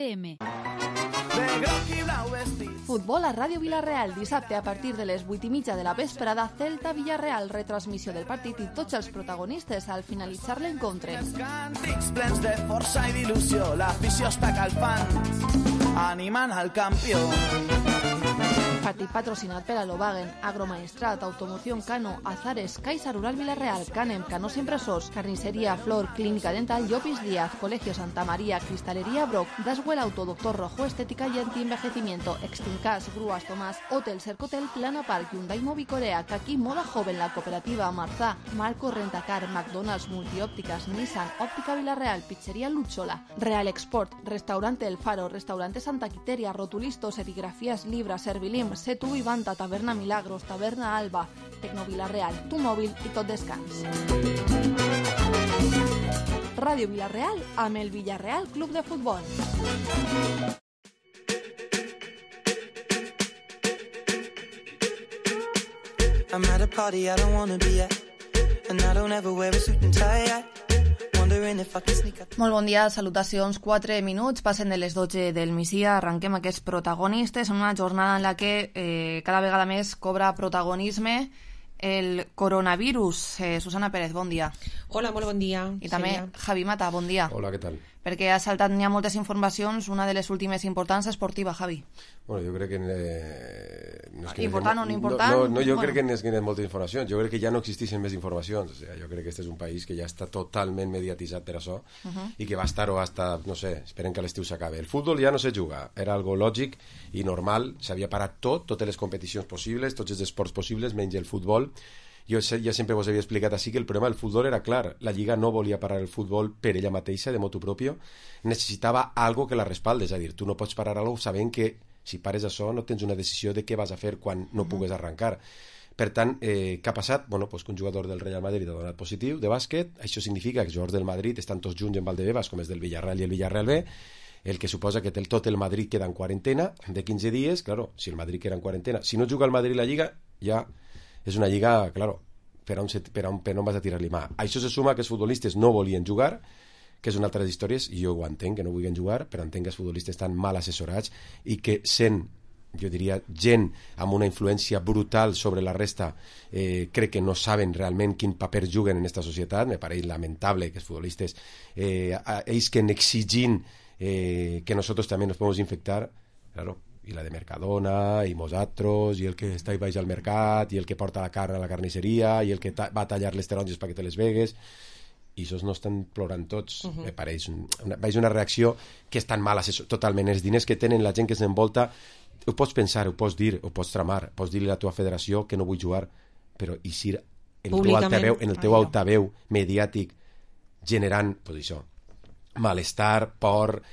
FM. Futbol a Ràdio Vila-real, dissabte a partir de les 8:30 de la vesprada, Celta-Villarreal, retransmissió del partit i tots els protagonistes al finalitzar l'encontre. Els càntics plens de força i d'il·lusió, l'afició està calfant, animant al campió. Partit patrocinat per Alobagen, Agromaestrat, Automoción Cano, Azares, Caixa Rural Vila-real, Canem, Canós Impressors, Carnisseria Flor, Clínica Dental Llopis Díaz, Colegio Santa María, Cristalería Broc, Daswell Auto, Doctor Rojo, Estética y Antienvejecimiento, Extincas, Grúas Tomás, Hotel Cercotel, Plana Park, Hyundai Mobi Corea, Kaki Moda Joven, La Cooperativa Marzá, Marco Rentacar, McDonald's, Multiópticas, Nissan, Óptica Vila-real, Pizzería Luchola, Real Export, Restaurante El Faro, Restaurante Santa Quiteria, Rotulistos, Serigrafías Libra, Servilim, Setu i Banta, Taverna Milagros, Taverna Alba, Tecno Vila-real, Tu Mòbil i Tot Descans. Ràdio Vila-real amb el Villarreal Club de Futbol. I'm at a party I don't wanna be at, and I don't ever wear a suit and tie at. Molt bon dia, salutacions. 4 minuts, passen de les 12 del migdia, arrenquem aquests protagonistes en una jornada en la que cada vegada més cobra protagonisme el coronavirus. Susana Pérez, bon dia. Hola, molt bon dia. I també Javi Mata, bon dia. Hola, què tal? Perquè ha saltat, n'hi ha moltes informacions, una de les últimes importants esportiva, Javi. Bueno, jo crec que... no és que important o no important? No, jo crec que n'hi ha moltes informacions. Jo crec que ja no existeixen més informacions. O sigui, jo crec que este és un país que ja està totalment mediatitzat per això i que va estar-ho hasta, no sé, esperem que l'estiu s'acabe. El futbol ja no se juga. Era algo lògic i normal. S'havia parat totes les competicions possibles, tots els esports possibles, menys el futbol. Jo ja sempre vos havia explicat així que el problema del futbol era clar. La Lliga no volia parar el futbol per ella mateixa, de motu propio. Necessitava algo que la respalde. És a dir, tu no pots parar algo sabent que si pares això no tens una decisió de què vas a fer quan no pugues arrencar. Per tant, què ha passat? Bueno, pues que un jugador del Real Madrid ha donat positiu de bàsquet. Això significa que els jugadors del Madrid estan tots junts en Valdebebas, com és del Villarreal i el Villarreal B, el que suposa que tot el Madrid queda en quarantena de 15 dies. Claro, si el Madrid queda en quarantena, si no juga el Madrid la Lliga, ja és una lliga, claro, per on vas a tirar-li mà. Això se suma que els futbolistes no volien jugar, que és una altra de les històries, i jo ho entenc, que no vulguin jugar, però entenc que els futbolistes estan mal assessorats i que sent, jo diria, gent amb una influència brutal sobre la resta, crec que no saben realment quin paper juguen en aquesta societat. Me pareix lamentable que els futbolistes ells que exigint que nosotros también nos podemos infectar, claro, i la de Mercadona, i nosaltres, i el que està baix al mercat, i el que porta la carn a la carnisseria, i el que va a tallar les taronges perquè te les vegues, i això no estan plorant tots. Me pareix una reacció que és tan mala, totalment. Els diners que tenen la gent que s'envolta, ho pots pensar, ho pots dir, ho pots tramar, pots dir a la teva federació que no vull jugar, però i si en el teu altaveu mediàtic generant, pues això, malestar, por,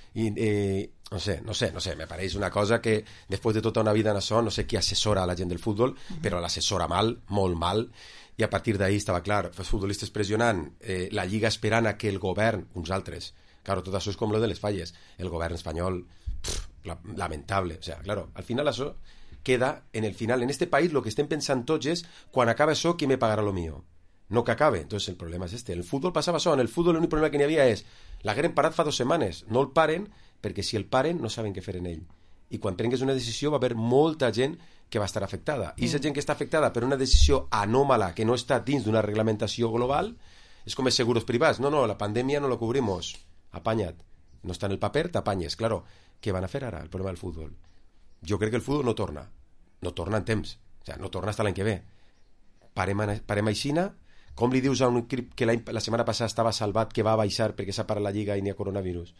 no sé, me pareix una cosa que després de tota una vida en això, no sé qui assessora a la gent del futbol, però l'assessora mal, molt mal, i a partir d'ahí estava clar, els futbolistes pressionant, la Lliga esperant a que el govern, uns altres, claro, tot això és com lo de les falles, el govern espanyol, lamentable, o sea, claro, al final això queda, en el final, en este país lo que estem pensant tots és, quan acaba això, qui me pagarà lo mío? No que acabe. Entonces el problema és este. En el futbol passava això, en el futbol l'únic problema que n'hi havia és l'hagueren parat fa 2 setmanes, no el paren, perquè si el paren no saben què fer en ell. I quan prengues una decisió va haver molta gent que va estar afectada. I aquesta gent que està afectada per una decisió anòmala que no està dins d'una reglamentació global, és com els seguros privats. No, la pandèmia no la cobrimos. Apanya't. No està en el paper, t'apanyes. Claro, què van a fer ara? El problema del futbol. Jo crec que el futbol no torna. No torna en temps. O sea, no torna fins l'any que ve. Parem aixina. Com li dius a un equip que la setmana passada estava salvat que va baixar perquè s'ha parat la Lliga i n'hi ha coronavirus?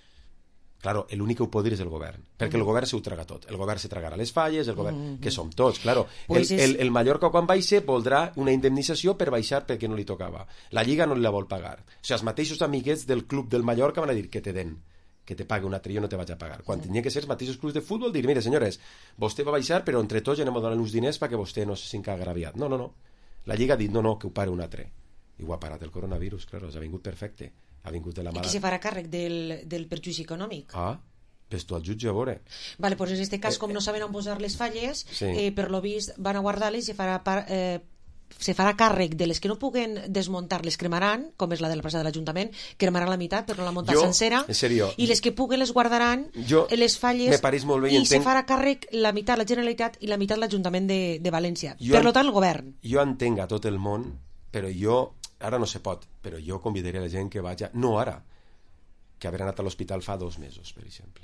Claro, l'únic que ho pot dir és el govern, perquè el govern s'ho traga tot. El govern se tragarà les falles, el govern, que som tots, claro. El Mallorca quan baixe voldrà una indemnització per baixar perquè no li tocava. La Lliga no li la vol pagar. O sigui, els mateixos amiguets del club del Mallorca van a dir que te den, que te pague un altre, jo no te vaig a pagar. Quan tenia que ser els mateixos clubs de futbol dir, mire, senyores, vostè va baixar, però entre tots ja anem a donar uns diners perquè vostè no se senta agraviat. No. La Lliga ha dit, no, que ho pare un altre. I ho ha parat el coronavirus, claro, ha vingut perfecte. Ha vingut de la mala... I qui se farà càrrec del perjudici econòmic? Pues tu al jutge a veure. Vale, pues en este cas, com no saben on posar les falles, sí. Per lo vist van a guardar-les i farà se farà càrrec de les que no puguen desmuntar, les cremaran, com és la de la plaça de l'Ajuntament, cremaran la meitat per no la muntar sencera, en serio, i les que puguen les guardaran les falles, me pareix molt bé, i se farà càrrec la meitat la Generalitat i la meitat l'Ajuntament de València. Per tant, el govern. Jo entenc a tot el món, però jo, ara no se pot, però jo convidaria la gent que vagi, no ara, que haver anat a l'hospital fa 2 mesos, per exemple,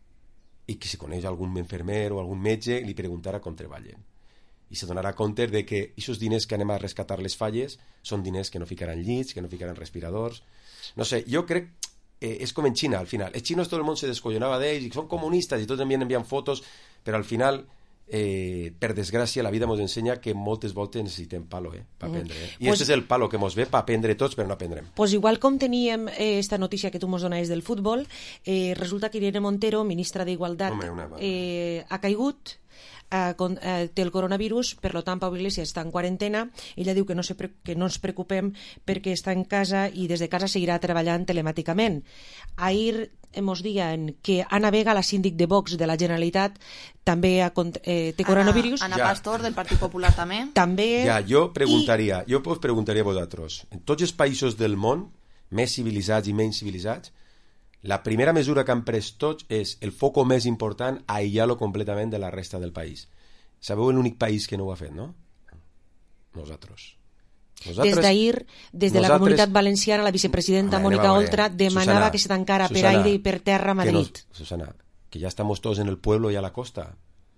i que si coneix algun infermer o algun metge li preguntarà com treballen, i se donarà compte de que aquests diners que anem a rescatar les falles són diners que no ficaran llits, que no ficaran respiradors. No sé, jo crec és com en Xina, al final. Els xinos tot el món se descollonava d'ells i són comunistes i tots envien fotos, però al final, per desgràcia, la vida ens ensenya que moltes voltes necessitem palo per aprendre. I aquest és el palo que ens ve per aprendre tots, però no aprendrem. Pues igual com teníem esta notícia que tu ens donaves del futbol, resulta que Irene Montero, ministra d'Igualtat, ha caigut, té el coronavirus, per tant Pau Iglesias està en quarantena. Ella diu que no ens preocupem perquè està en casa i des de casa seguirà treballant telemàticament. Ahir ens diuen que Ana Vega, la síndic de Vox de la Generalitat, també té coronavirus. Ana Pastor, del Partit Popular, també. Jo us preguntaria a vosaltres, en tots els països del món, més civilitzats i menys civilitzats, la primera mesura que han pres tots és el foco més important, aïllar-lo completament de la resta del país. Sabeu l'únic país que no ho ha fet, no? Nosaltres. Des d'ahir, des de la Comunitat Valenciana, la vicepresidenta Mónica Oltra demanava que se tancara per aire i per terra a Madrid. Susana, que ya estamos todos en el pueblo y a la costa.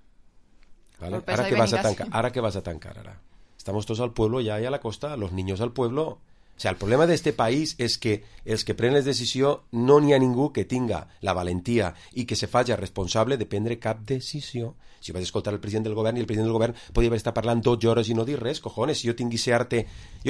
¿Vale? Ahora que vas a tancar ahora. Estamos todos al pueblo ya y a la costa, los niños al pueblo. O sea, el problema d'este país és que els que prenen les decisions no n'hi ha ningú que tinga la valentia i que se faci responsable de prendre cap decisió. Si vas escoltar el president del govern, i el president del govern podia haver estat parlant 12 hores i no dir res, cojones, si jo tingui certe,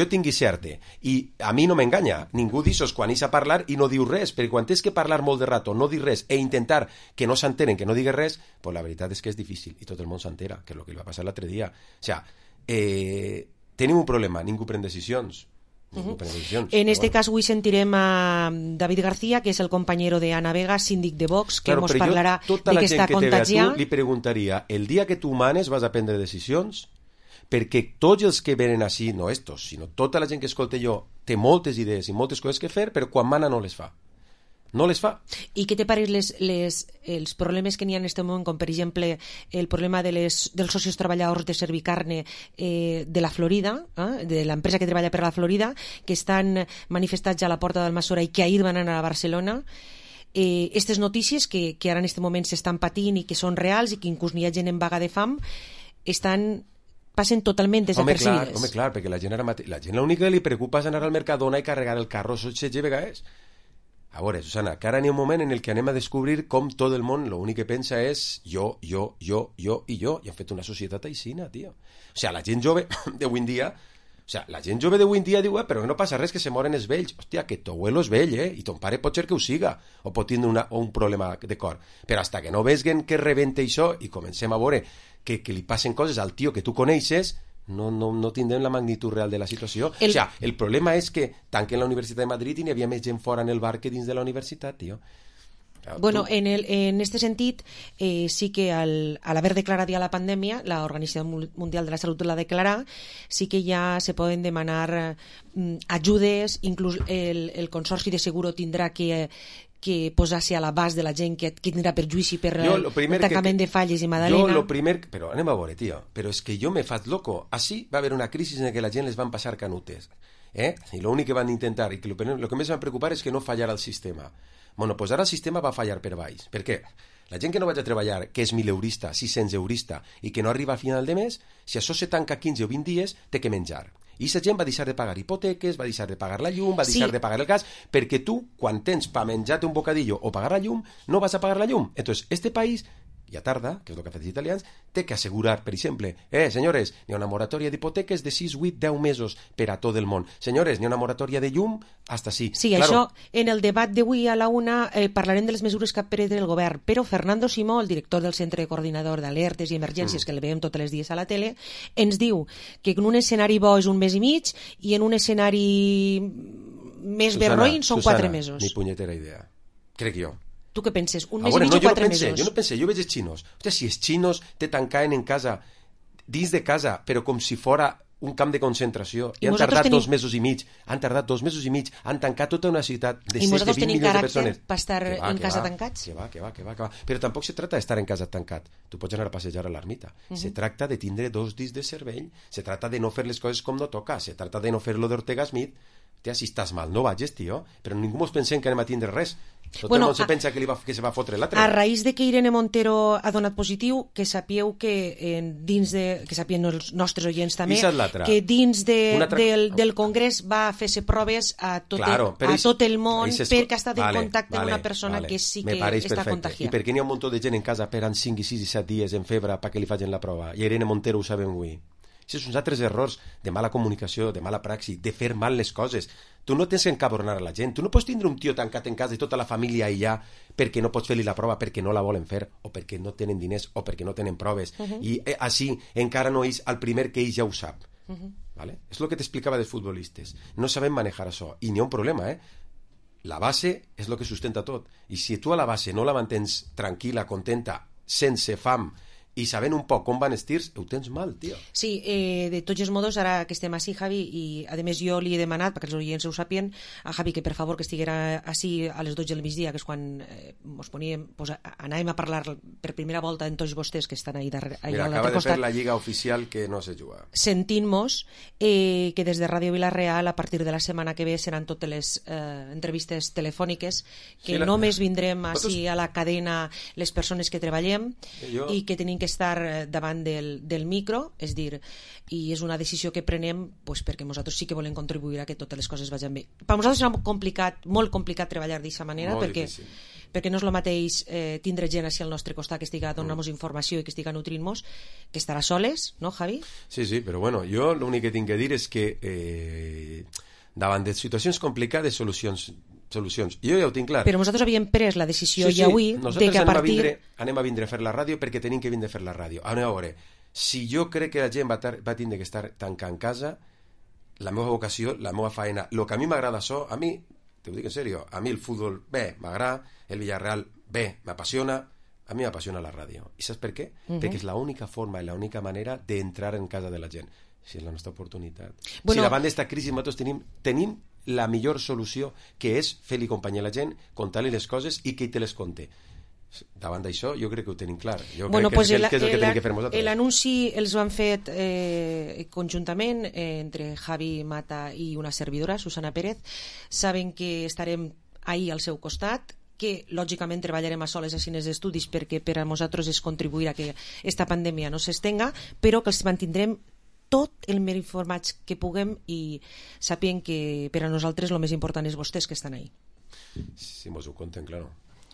i a mi no m'enganya ningú d'aixòs quan és a parlar i no diu res, perquè quan tens que parlar molt de rato, no dir res e intentar que no s'enteren, que no digues res, pues la veritat és que és difícil i tot el món s'entera, que és el que li va passar l'altre dia. O sea, tenim un problema, ningú pren decisions. En este caso hoy sentirem a David García, que és el compañero de Ana Vega, síndic de Vox, que ens parlarà de que està contagiat. Li preguntaria, el dia que tu manes vas a prendre decisions? Perquè tots els que venen així, no estos, sinó tota la gent que escolta jo, té moltes idees i moltes coses que fer, però quan mana no les fa. No les fa. I què te pareix els problemes que n'hi ha en aquest moment, com per exemple el problema dels socis treballadors de Servicarne de la Florida, de l'empresa que treballa per la Florida, que estan manifestats a la porta d'Almassora i que ahir van anar a Barcelona? Aquestes notícies que ara en aquest moment s'estan patint i que són reals i que inclús n'hi ha gent en vaga de fam, passen totalment desapercibides. Home, clar, perquè la gent l'únic que li preocupa és anar al Mercadona i carregar el carro 16 vegades. A veure, Susana, que ara n'hi ha un moment en el que anem a descobrir com tot el món l'únic que pensa és jo, i han fet una societat aixina, tio. O sigui, la gent jove d'avui en dia, diu, però no passa res, que se moren els vells. Hòstia, que tu abuelo és vell, i ton pare pot ser que ho siga, o pot tindre un problema de cor. Però hasta que no vesguen que rebente això i comencem a veure que li passen coses al tio que tu coneixes, no tindrem la magnitud real de la situació. O sigui, el problema és que tanquen la Universitat de Madrid i n'hi havia més gent fora en el bar que dins de la universitat, tio. Bueno, en este sentit, sí que al haver declarat ja la pandèmia, la Organització Mundial de la Salut la declara, sí que ja se poden demanar ajudes, inclús el Consorci de Seguro tindrà que posar-se a l'abast de la gent que tindrà perjuïci per el tancament de falles i Madalena. Però anem a veure, tio, però és que jo me faig loco. Així va haver una crisi en què la gent les van passar canutes. I l'únic que van intentar, i que el que més van preocupar és que no fallara el sistema. Bueno, doncs ara el sistema va fallar per baix. Per què? La gent que no vaig a treballar, que és 1.000 eurista, 600 eurista, i que no arriba al final de mes, si això se tanca 15 o 20 dies, té que menjar. I aquesta gent va deixar de pagar hipoteques, va deixar de pagar la llum, va deixar de pagar el gas, perquè tu, quan tens per menjar-te un bocadillo o pagar la llum, no vas a pagar la llum. Entonces, este país ja tarda, que és el que han fet els italians, té que assegurar, per exemple, senyores, n'hi ha una moratòria d'hipoteques de 6, 8, 10 mesos per a tot el món. Senyores, n'hi ha una moratòria de llum hasta sí. Sí, claro. Això, en el debat d'avui a la una parlarem de les mesures que ha pres el govern, però Fernando Simó, el director del Centre Coordinador d'Alertes i Emergències, que el veiem tots els dies a la tele, ens diu que en un escenari bo és 1 mes i mig i en un escenari més berroïn són 4 mesos. Ni punyetera idea. Crec jo. Tu què penses? 1 mes i mig o 4 mesos? Jo no pensé, jo veig els xinos. Hòstia, si els xinos te tancaven en casa, dins de casa, però com si fora un camp de concentració i han tardat 2 mesos i mig, han tancat tota una ciutat de 7-20 milions de persones. Per estar en casa tancats? Que va. Però tampoc se trata d'estar en casa tancat. Tu pots anar a passejar a l'ermita. Se tracta de tindre 2 dits de cervell, se trata de no fer les coses com no toca, se trata de no fer-lo d'Ortega Smith. Tia, si estàs mal, no vagis, tio. Però ningú mos pensem que anem a tindre res. Tot el món se pensa que se va fotre l'altre. A raïs de que Irene Montero ha donat positiu, que sapieu que que sapien els nostres oients també, que dins del Congrés va fer-se proves a tot el món perquè ha estat en contacte amb una persona que sí que està contagiada. I perquè n'hi ha un munt de gent en casa per 5 i 6 i 7 dies en febre perquè li facin la prova. I Irene Montero ho sabem avui. Aquests són altres errors de mala comunicació, de mala praxi, de fer mal les coses. Tu no tens que encabronar a la gent. Tu no pots tindre un tio tancat en casa i tota la família allà perquè no pots fer-li la prova, perquè no la volen fer, o perquè no tenen diners, o perquè no tenen proves. I així encara no és el primer que ell ja ho sap. ¿Vale? És el que t'explicava dels futbolistes. No sabem manejar això. I n'hi ha un problema, La base és el que sustenta tot. I si tu a la base no la mantens tranquil·la, contenta, sense fam, i sabent un poc com van els tirs, ho tens mal, tio. Sí, de tots els modos, ara que estem així, Javi, i a més jo li he demanat, perquè els oients ho sàpien, a Javi que per favor que estiguera així a les 12 del migdia, que és quan anàvem a parlar per primera volta amb tots vostès que estan ahí darrere. Mira, acaba de fer la lliga oficial que no se juga. Sentint-nos que des de Ràdio Vila-real a partir de la setmana que ve seran totes les entrevistes telefòniques, que només vindrem així a la cadena les persones que treballem i que tenim que estar davant del micro, és dir, i és una decisió que prenem perquè nosaltres sí que volem contribuir a que totes les coses vagin bé. Per nosaltres serà molt complicat treballar d'aquesta manera perquè no és el mateix tindre gent així al nostre costat que estiga donant-nos informació i que estiga nutrint-nos, que estarà soles, no, Javi? Sí, però bueno, jo l'únic que tinc que dir és que davant de situacions complicades, solucions. Jo ja ho tinc clar. Però nosaltres havíem pres la decisió i avui de que a partir... anem a vindre a fer la ràdio perquè tenim que vindre a fer la ràdio. A veure, si jo crec que la gent va tindre que estar tancant en casa, la meva vocació, la meva feina, el que a mi m'agrada això, a mi, t'ho dic en sèrio, a mi el futbol bé, m'agrada, el Villarreal bé, m'apassiona, a mi m'apassiona la ràdio. I saps per què? Perquè és l'única forma i l'única manera d'entrar en casa de la gent. Si és la nostra oportunitat. Si davant d'esta crisi nosaltres tenim la millor solució, que és fer-li companyia a la gent, contar-li les coses i que ell te les conte. Davant d'això jo crec que ho tenim clar. Jo crec que és el que tenim que fer nosaltres. L'anunci els ho han fet conjuntament entre Javi Mata i una servidora, Susana Pérez. Saben que estarem ahí al seu costat, que lògicament treballarem a soles a cines d'estudis perquè per a nosaltres és contribuir a que esta pandèmia no s'estenga, però que els mantindrem tot el més informats que puguem i sapien que per a nosaltres el més important és vostès que estan ahí. Si mos ho conten, claro.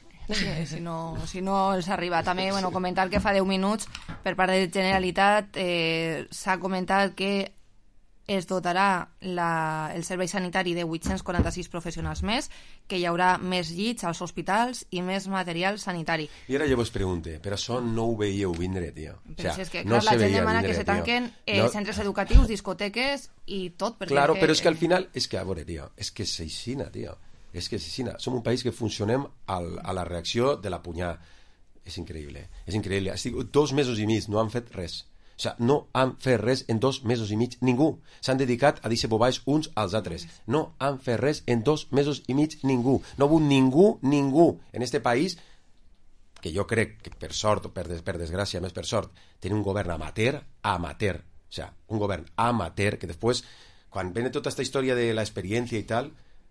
Sí, si no els arriba. També comentar que fa 10 minuts per part de Generalitat s'ha comentat que es dotarà el servei sanitari de 846 professionals més, que hi haurà més llits als hospitals i més material sanitari. I ara jo vos pregunte, però això no ho veieu vindre, tio. Però és que la gent demana que se tanquen centres educatius, discoteques i tot. Claro, però és que al final, a veure, tio, és que és aixina, tio. És que és aixina. Som un país que funcionem a la reacció de la punyà. És increïble. És increïble. Estic 2 mesos i mig, no han fet res. O sigui, no han fet res en 2 mesos i mig, ningú. S'han dedicat a dir-se bobais uns als altres. No han fet res en 2 mesos i mig, ningú. No ha hagut ningú en este país, que jo crec que per sort o per desgràcia, més per sort, tenir un govern amateur. O sigui, un govern amateur que després, quan viene tota aquesta història de l'experiència i tal,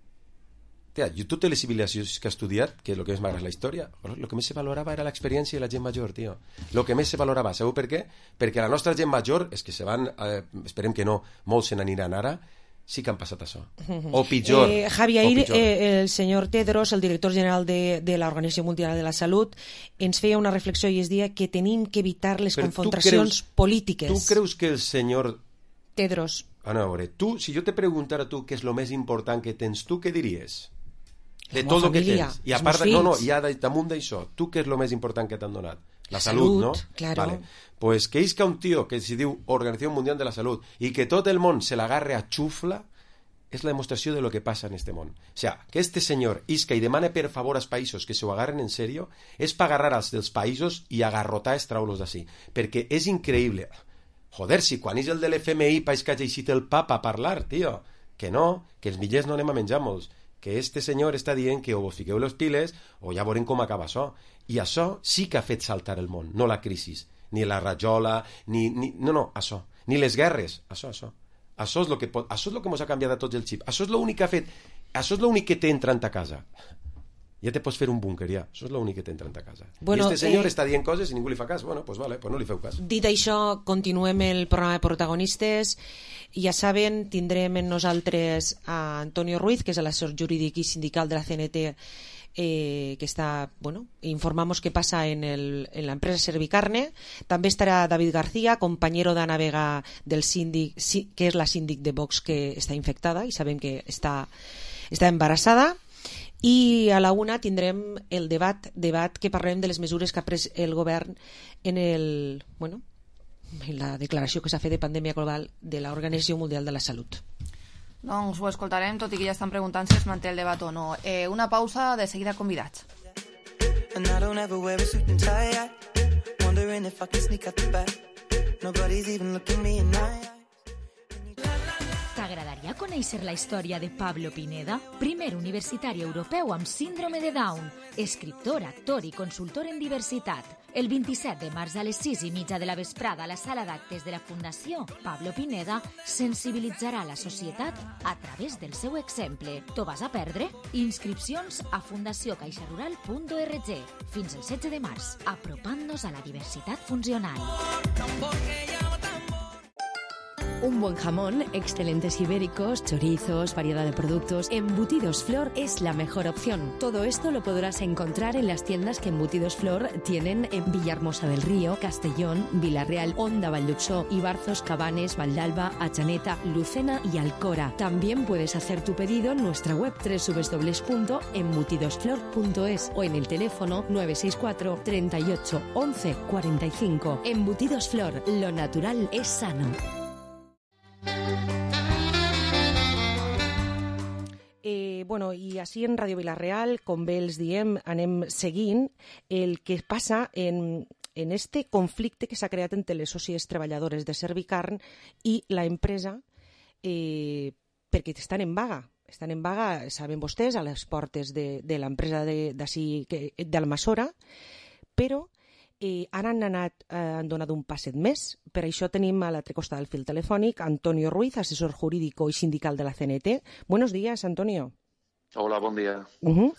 totes les civilizacions que he estudiat, que és el que més m'agrada la història, el que més se valorava era l'experiència i la gent major, tio. El que més se valorava, sabeu per què? Perquè la nostra gent major, és que se van, esperem que no, molts se n'aniran ara, sí que han passat això. O pitjor. Javi, ahir el senyor Tedros, el director general de l'Organització Mundial de la Salut, ens feia una reflexió i es deia que tenim que evitar les confrontacions polítiques. Tu creus que el senyor Tedros... A veure, si jo te preguntara a tu què és el més important que tens, tu què diries? De la tot el que família, tens. I a part i damunt d'això, tu què és el més important que t'han donat? La salut, no? Claro. Vale. Pues que isca un tio que se diu Organització Mundial de la Salut i que tot el món se l'agarre a xufla és la demostració de lo que passa en este món. O sea, que este senyor isca i demana per favor als països que se ho agarren en serio és per agarrar als dels països i agarrotar els traulos d'ací. Perquè és increïble. Joder, si quan és el de l'FMI país que hagi eixit el papa a parlar, tio, que no, que els millors no anem a menjar molts, que este senyor està dient que o vos fiqueu les piles o ja veurem com acaba això. I això sí que ha fet saltar el món, no la crisi, ni la rajola, no, això, ni les guerres, això. Això és el que mos ha canviat a tots el xip. Això és l'únic que ha fet, això és l'únic que té entrant a casa. Ja te pots fer un búnquer, ja. Això és l'únic que té entrant a casa. Bueno, i este senyor està dient coses i ningú li fa cas. Bueno, pues vale, pues no li feu cas. Dit això, continuem el programa de protagonistes. Ja saben, tindrem en nosaltres a Antonio Ruiz, que és l'assessor jurídic i sindical de la CNT, que està, informamos qué pasa en la empresa Servicarne. També estarà David García, compañero d'Anna Vega del síndic, que és la síndic de Vox que està infectada i sabem que està embarassada. I a la una tindrem el debat que parlarem de les mesures que ha pres el govern en la declaració que s'ha fet de pandèmia global de l'Organització Mundial de la Salut. Doncs ho escoltarem, tot i que ja estan preguntant si es manté el debat o no. Una pausa, de seguida convidats. And I don't ever wear a suit and tie, wondering if I can sneak out the back. Nobody's even looking me in my eyes. T'agradaria conèixer la història de Pablo Pineda? Primer universitari europeu amb síndrome de Down, escriptor, actor i consultor en diversitat. El 27 de març a les 6:30 de la vesprada a la sala d'actes de la Fundació Pablo Pineda sensibilitzarà la societat a través del seu exemple. T'ho vas a perdre? Inscripcions a fundaciocaixarural.org. Fins el 16 de març, apropant-nos a la diversitat funcional. Un buen jamón, excelentes ibéricos, chorizos, variedad de productos. Embutidos Flor es la mejor opción. Todo esto lo podrás encontrar en las tiendas que Embutidos Flor tienen en Villahermosa del Río, Castellón, Vilareal, Onda, Valldupsó, Ibarzos, Cabanes, Valdalba, Atxaneta, Lucena y Alcora. También puedes hacer tu pedido en nuestra web www.embutidosflor.es o en el teléfono 964 38 11 45. Embutidos Flor, lo natural es sano. I així en Ràdio Vilareal, com bé els diem, anem seguint el que passa en este conflicte que s'ha creat entre les sòcies treballadores de Servicarn i la empresa, perquè estan en vaga. Estan en vaga, saben vostès, a les portes de l'empresa d'Almassora, però ara han donat un passet més. Per això tenim a l'altre costat del fil telefònic Antonio Ruiz, asesor jurídico y sindical de la CNT. Buenos días, Antonio. Hola, buen día.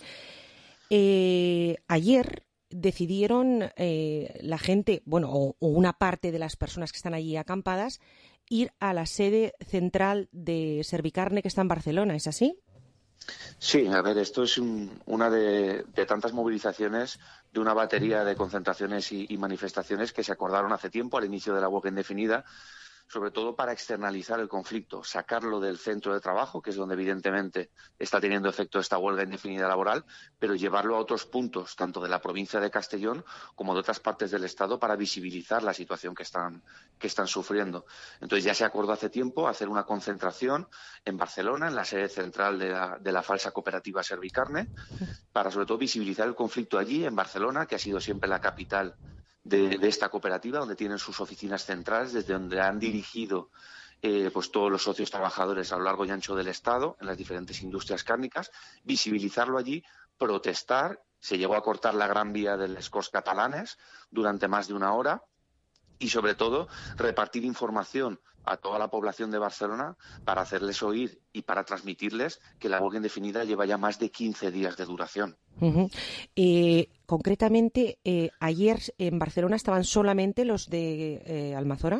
Ayer decidieron la gente, o una parte de las personas que están allí acampadas, ir a la sede central de Servicarne que está en Barcelona, ¿es así? Sí, a ver, esto es una de tantas movilizaciones, de una batería de concentraciones y manifestaciones que se acordaron hace tiempo, al inicio de la huelga indefinida, sobre todo para externalizar el conflicto, sacarlo del centro de trabajo, que es donde evidentemente está teniendo efecto esta huelga indefinida laboral, pero llevarlo a otros puntos, tanto de la provincia de Castellón como de otras partes del Estado, para visibilizar la situación que están sufriendo. Entonces ya se acordó hace tiempo hacer una concentración en Barcelona, en la sede central de la falsa cooperativa Servicarne, para sobre todo visibilizar el conflicto allí, en Barcelona, que ha sido siempre la capital de esta cooperativa, donde tienen sus oficinas centrales, desde donde han dirigido pues todos los socios trabajadores a lo largo y ancho del Estado, en las diferentes industrias cárnicas, visibilizarlo allí, protestar. Se llegó a cortar la Gran Vía de les Corts Catalanes durante más de una hora y, sobre todo, repartir información a toda la población de Barcelona para hacerles oír y para transmitirles que la huelga indefinida lleva ya más de 15 días de duración. Concretamente, ayer en Barcelona estaban solamente los de Almazora.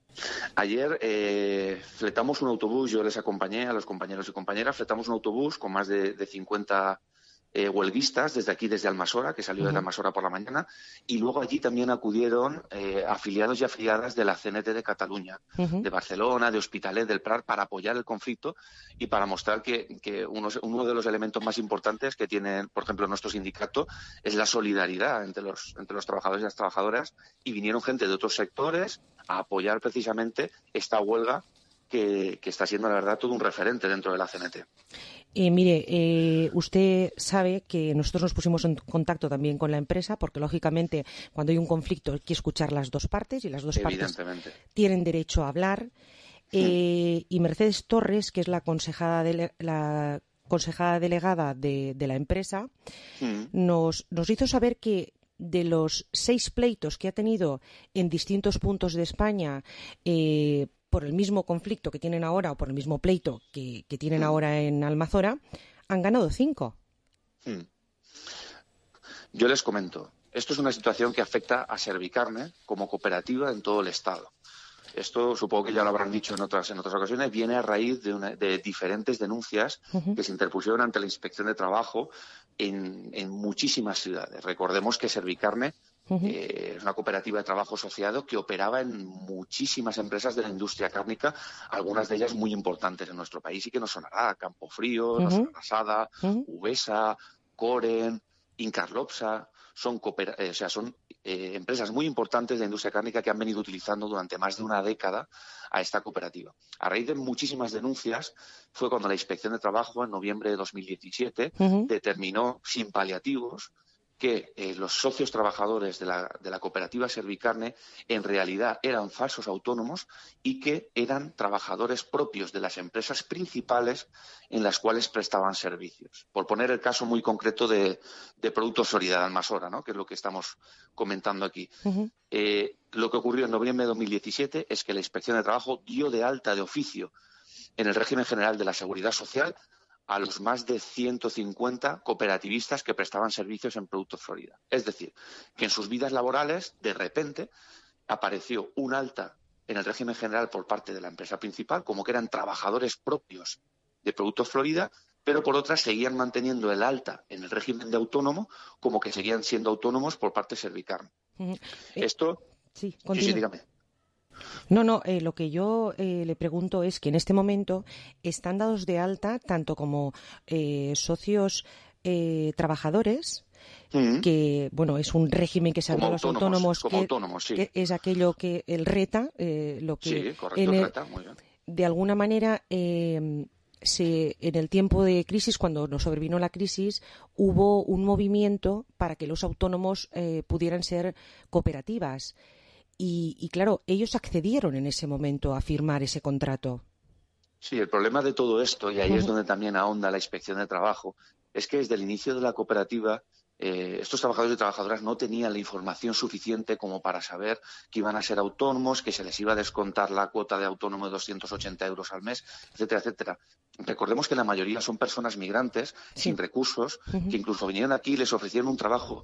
Ayer fletamos un autobús, yo les acompañé a los compañeros y compañeras, fletamos un autobús con más de 50 huelguistas desde aquí, desde Almassora, que salió de Almassora por la mañana, y luego allí también acudieron afiliados y afiliadas de la CNT de Cataluña, de Barcelona, de Hospitalet, del Prat, para apoyar el conflicto y para mostrar que uno de los elementos más importantes que tiene, por ejemplo, nuestro sindicato es la solidaridad entre los trabajadores y las trabajadoras, y vinieron gente de otros sectores a apoyar precisamente esta huelga que está siendo, la verdad, todo un referente dentro de la CNT. Mire, usted sabe que nosotros nos pusimos en contacto también con la empresa porque, lógicamente, cuando hay un conflicto hay que escuchar las dos partes y las dos partes tienen derecho a hablar. Y Mercedes Torres, que es la consejera delegada de la empresa, nos hizo saber que de los 6 pleitos que ha tenido en distintos puntos de España por el mismo conflicto que tienen ahora o por el mismo pleito que tienen ahora en Almazora, han ganado 5. Yo les comento, esto es una situación que afecta a Servicarne como cooperativa en todo el Estado. Esto, supongo que ya lo habrán dicho en otras ocasiones, viene a raíz de diferentes denuncias que se interpusieron ante la Inspección de Trabajo en muchísimas ciudades. Recordemos que Servicarne es una cooperativa de trabajo asociado que operaba en muchísimas empresas de la industria cárnica, algunas de ellas muy importantes en nuestro país y que nos sonará: Campofrío, nos sonará Sada, Uvesa, Coren, Incarlopsa. Son empresas muy importantes de la industria cárnica que han venido utilizando durante más de una década a esta cooperativa. A raíz de muchísimas denuncias fue cuando la Inspección de Trabajo, en noviembre de 2017, determinó sin paliativos que los socios trabajadores de la cooperativa Servicarne en realidad eran falsos autónomos y que eran trabajadores propios de las empresas principales en las cuales prestaban servicios. Por poner el caso muy concreto de Productos Florida de Almazora, ¿no?, que es lo que estamos comentando aquí. Lo que ocurrió en noviembre de 2017 es que la Inspección de Trabajo dio de alta de oficio en el régimen general de la Seguridad Social a los más de 150 cooperativistas que prestaban servicios en Productos Florida. Es decir, que en sus vidas laborales, de repente, apareció un alta en el régimen general por parte de la empresa principal, como que eran trabajadores propios de Productos Florida, pero por otra seguían manteniendo el alta en el régimen de autónomo, como que seguían siendo autónomos por parte de Servicarne. Esto... Sí, dígame. No, lo que yo le pregunto es que en este momento están dados de alta tanto como socios trabajadores, que bueno, es un régimen que se abre a los autónomos, que es aquello que el RETA, lo que sí, correcto, el RETA, muy bien. De alguna manera en el tiempo de crisis, cuando nos sobrevino la crisis, hubo un movimiento para que los autónomos pudieran ser cooperativas. Y claro, ellos accedieron en ese momento a firmar ese contrato. Sí, el problema de todo esto, y ahí es donde también ahonda la Inspección de Trabajo, es que desde el inicio de la cooperativa estos trabajadores y trabajadoras no tenían la información suficiente como para saber que iban a ser autónomos, que se les iba a descontar la cuota de autónomo de 280 euros al mes, etcétera, etcétera. Recordemos que la mayoría son personas migrantes, sin recursos, que incluso vinieron aquí y les ofrecieron un trabajo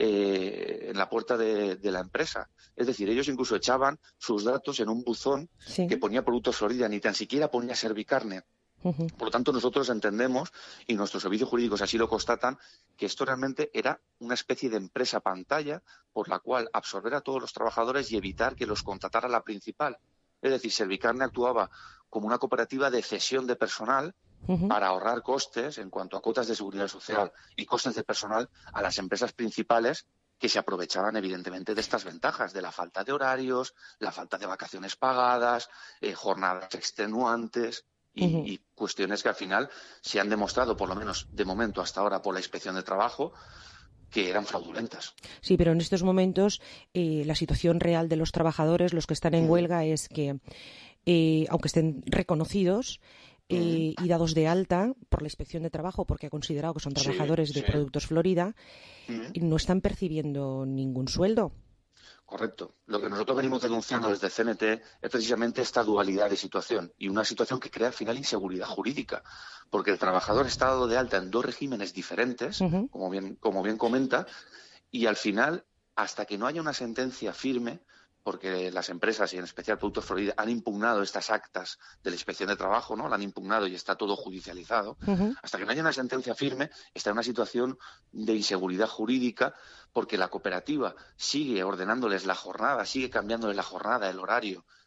en la puerta de la empresa. Es decir, ellos incluso echaban sus datos en un buzón que ponía Productos Florida, ni tan siquiera ponía Servicarne. Por lo tanto, nosotros entendemos, y nuestros servicios jurídicos así lo constatan, que esto realmente era una especie de empresa pantalla por la cual absorber a todos los trabajadores y evitar que los contratara la principal. Es decir, Servicarne actuaba como una cooperativa de cesión de personal para ahorrar costes en cuanto a cuotas de seguridad social y costes de personal a las empresas principales, que se aprovechaban evidentemente de estas ventajas, de la falta de horarios, la falta de vacaciones pagadas, jornadas extenuantes. Y cuestiones que al final se han demostrado, por lo menos de momento hasta ahora por la Inspección de Trabajo, que eran fraudulentas. Sí, pero en estos momentos la situación real de los trabajadores, los que están en huelga, es que aunque estén reconocidos y dados de alta por la Inspección de Trabajo, porque ha considerado que son trabajadores de Productos Florida, no están percibiendo ningún sueldo. Correcto. Lo que nosotros venimos denunciando desde CNT es precisamente esta dualidad de situación, y una situación que crea al final inseguridad jurídica, porque el trabajador está dado de alta en dos regímenes diferentes, como bien comenta, y al final, hasta que no haya una sentencia firme, porque las empresas y en especial Productos Florida han impugnado estas actas de la Inspección de Trabajo, ¿no? La han impugnado y está todo judicializado. Hasta que no haya una sentencia firme, está en una situación de inseguridad jurídica, porque la cooperativa sigue ordenándoles la jornada, sigue cambiándoles la jornada, el horario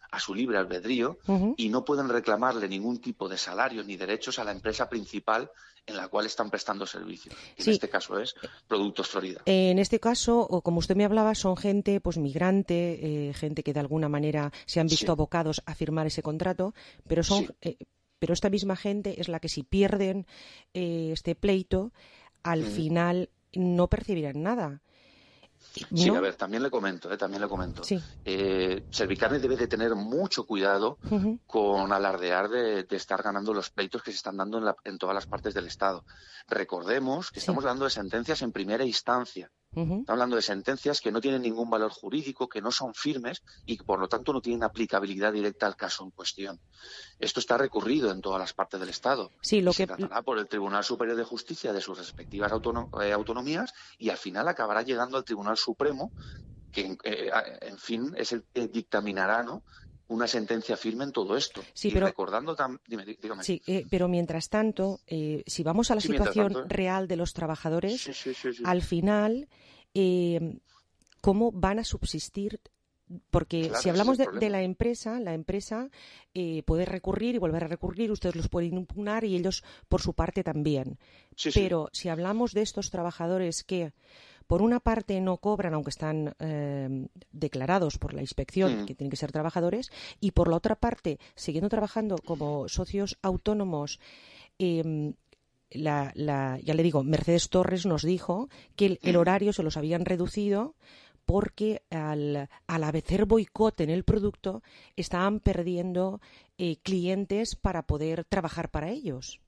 a su libre albedrío y no pueden reclamarle ningún tipo de salario ni derechos a la empresa principal en la cual están prestando servicio. En este caso es Productos Florida. En este caso, o como usted me hablaba, son gente pues migrante, gente que de alguna manera se han visto abocados a firmar ese contrato, pero son pero esta misma gente es la que si pierden este pleito, al final no percibirán nada. ¿No? Sí, a ver, también le comento. Sí. Servicarne debe de tener mucho cuidado con alardear de estar ganando los pleitos que se están dando en todas las partes del Estado. Recordemos que estamos hablando de sentencias en primera instancia. Estamos hablando de sentencias que no tienen ningún valor jurídico, que no son firmes y que por lo tanto no tienen aplicabilidad directa al caso en cuestión. Esto está recurrido en todas las partes del Estado. Sí, se tratará por el Tribunal Superior de Justicia de sus respectivas autonomías y al final acabará llegando al Tribunal Supremo, que en fin es el que dictaminará, ¿no?, una sentencia firme en todo esto. Sí, y pero, recordando dígame. Sí, pero mientras tanto, si vamos a la situación real de los trabajadores, al final, ¿cómo van a subsistir? Porque si hablamos de la empresa puede recurrir y volver a recurrir, ustedes los pueden impugnar y ellos por su parte también. Pero si hablamos de estos trabajadores que por una parte no cobran, aunque están declarados por la inspección, que tienen que ser trabajadores, y por la otra parte, siguiendo trabajando como socios autónomos, ya le digo, Mercedes Torres nos dijo que el horario se los habían reducido porque al hacer boicot en el producto estaban perdiendo clientes para poder trabajar para ellos.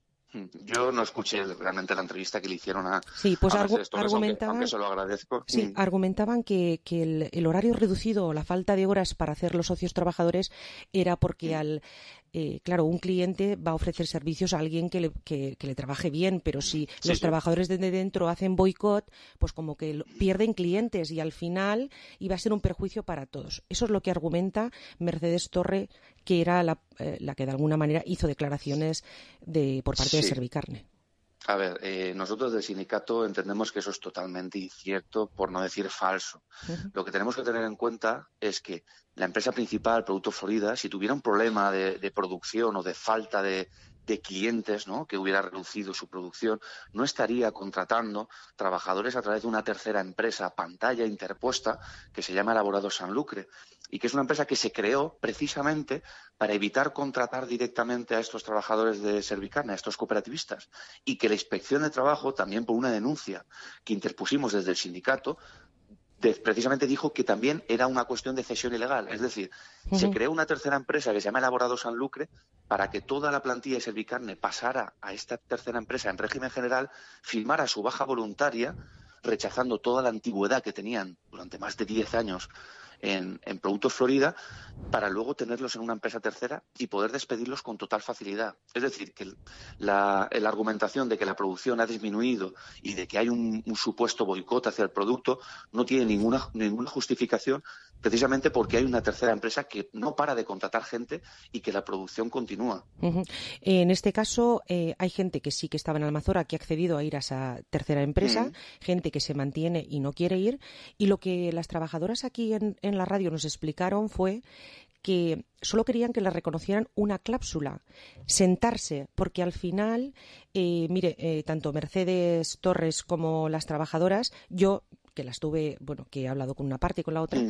Yo no escuché realmente la entrevista que le hicieron a Mercedes Torres, aunque se lo agradezco. Argumentaban que el horario reducido o la falta de horas para hacer los socios trabajadores era porque claro, un cliente va a ofrecer servicios a alguien que le trabaje bien, pero si los trabajadores desde dentro hacen boicot, pues como que pierden clientes y al final iba a ser un perjuicio para todos. Eso es lo que argumenta Mercedes Torre, que era la que de alguna manera hizo declaraciones por parte de Servicarne. A ver, nosotros del sindicato entendemos que eso es totalmente incierto, por no decir falso. Lo que tenemos que tener en cuenta es que la empresa principal, Productos Florida, si tuviera un problema de producción o de falta de clientes, ¿no?, que hubiera reducido su producción, no estaría contratando trabajadores a través de una tercera empresa, pantalla interpuesta, que se llama Elaborados San Lucre, y que es una empresa que se creó precisamente para evitar contratar directamente a estos trabajadores de Servicarne, a estos cooperativistas, y que la Inspección de Trabajo, también por una denuncia que interpusimos desde el sindicato, precisamente dijo que también era una cuestión de cesión ilegal. Es decir, se creó una tercera empresa que se llama Elaborados San Lucre para que toda la plantilla de Servicarne pasara a esta tercera empresa en régimen general, firmara su baja voluntaria, rechazando toda la antigüedad que tenían durante más de 10 años en Productos Florida, para luego tenerlos en una empresa tercera y poder despedirlos con total facilidad. Es decir, que la argumentación de que la producción ha disminuido y de que hay un supuesto boicot hacia el producto no tiene ninguna justificación, precisamente porque hay una tercera empresa que no para de contratar gente y que la producción continúa. En este caso hay gente que sí que estaba en Almazora, que ha accedido a ir a esa tercera empresa, gente que se mantiene y no quiere ir, y lo que las trabajadoras aquí en la radio nos explicaron fue que solo querían que les reconocieran una cláusula, sentarse, porque al final, tanto Mercedes Torres como las trabajadoras, yo que las tuve, que he hablado con una parte y con la otra,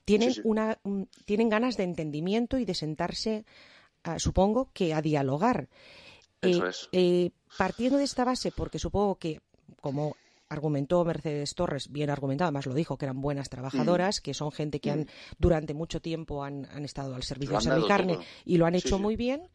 tienen ganas de entendimiento y de sentarse, supongo que a dialogar. Eso es. Partiendo de esta base, porque supongo que, como argumentó Mercedes Torres, bien argumentado, además lo dijo, que eran buenas trabajadoras, que son gente que durante mucho tiempo han estado al servicio de Servicarne y lo han hecho muy bien.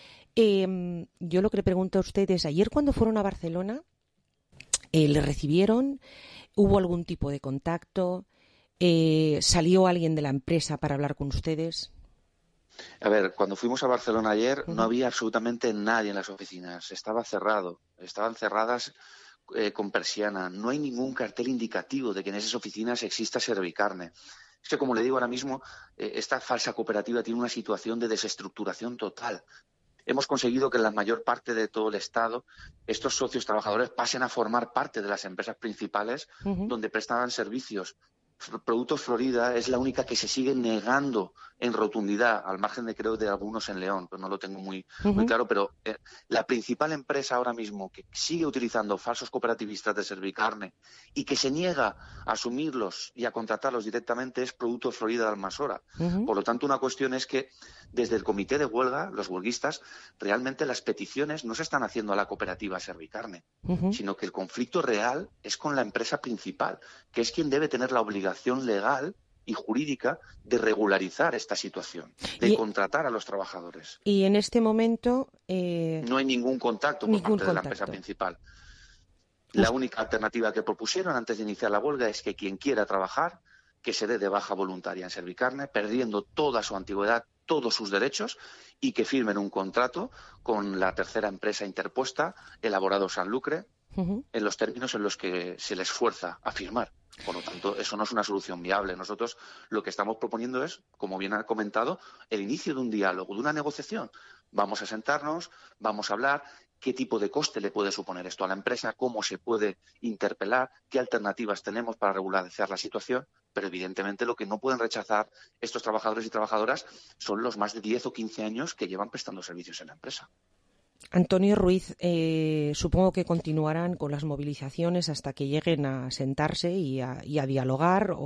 Yo lo que le pregunto a ustedes, ayer cuando fueron a Barcelona, ¿le recibieron? ¿Hubo algún tipo de contacto? ¿Salió alguien de la empresa para hablar con ustedes? A ver, cuando fuimos a Barcelona ayer no había absolutamente nadie en las oficinas. Estaba cerrado. Estaban cerradas con persiana. No hay ningún cartel indicativo de que en esas oficinas exista Servicarne. Es que, como le digo ahora mismo, esta falsa cooperativa tiene una situación de desestructuración total. Hemos conseguido que en la mayor parte de todo el Estado estos socios trabajadores pasen a formar parte de las empresas principales donde prestaban servicios. Productos Florida es la única que se sigue negando en rotundidad, al margen de creo de algunos en León, pero no lo tengo muy claro, pero la principal empresa ahora mismo que sigue utilizando falsos cooperativistas de Servicarne y que se niega a asumirlos y a contratarlos directamente es Productos Florida de Almasora. Por lo tanto, una cuestión es que desde el comité de huelga, los huelguistas, realmente las peticiones no se están haciendo a la cooperativa Servicarne, sino que el conflicto real es con la empresa principal, que es quien debe tener la obligación legal y jurídica de regularizar esta situación, de contratar a los trabajadores. Y en este momento no hay ningún contacto por parte de la empresa principal. La única alternativa que propusieron antes de iniciar la huelga es que quien quiera trabajar, que se dé de baja voluntaria en Servicarne, perdiendo toda su antigüedad, todos sus derechos, y que firmen un contrato con la tercera empresa interpuesta, elaborado San Lucre, en los términos en los que se les fuerza a firmar. Por lo tanto, eso no es una solución viable. Nosotros lo que estamos proponiendo es, como bien ha comentado, el inicio de un diálogo, de una negociación. Vamos a sentarnos, vamos a hablar qué tipo de coste le puede suponer esto a la empresa, cómo se puede interpelar, qué alternativas tenemos para regularizar la situación, pero evidentemente lo que no pueden rechazar estos trabajadores y trabajadoras son los más de 10 o 15 años que llevan prestando servicios en la empresa. Antonio Ruiz, supongo que continuarán con las movilizaciones hasta que lleguen a sentarse y a dialogar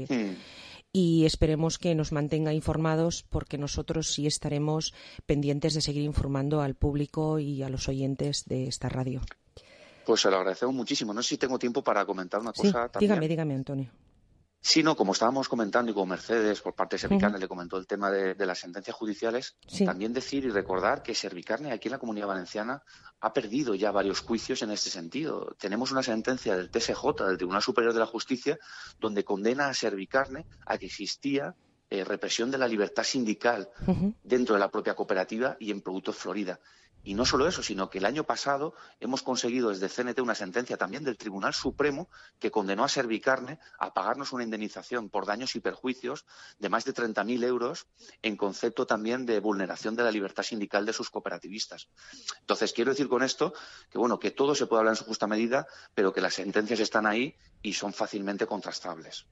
y esperemos que nos mantenga informados, porque nosotros sí estaremos pendientes de seguir informando al público y a los oyentes de esta radio. Pues se lo agradecemos muchísimo. No sé si tengo tiempo para comentar una cosa también. Dígame, Antonio. Sí, no, como estábamos comentando y como Mercedes por parte de Servicarne le comentó el tema de las sentencias judiciales, también decir y recordar que Servicarne aquí en la Comunidad Valenciana ha perdido ya varios juicios en este sentido. Tenemos una sentencia del TSJ, del Tribunal Superior de la Justicia, donde condena a Servicarne a que existía represión de la libertad sindical dentro de la propia cooperativa y en Productos Florida. Y no solo eso, sino que el año pasado hemos conseguido desde CNT una sentencia también del Tribunal Supremo que condenó a Servicarne a pagarnos una indemnización por daños y perjuicios de más de 30.000 euros en concepto también de vulneración de la libertad sindical de sus cooperativistas. Entonces, quiero decir con esto que, bueno, que todo se puede hablar en su justa medida, pero que las sentencias están ahí y son fácilmente contrastables.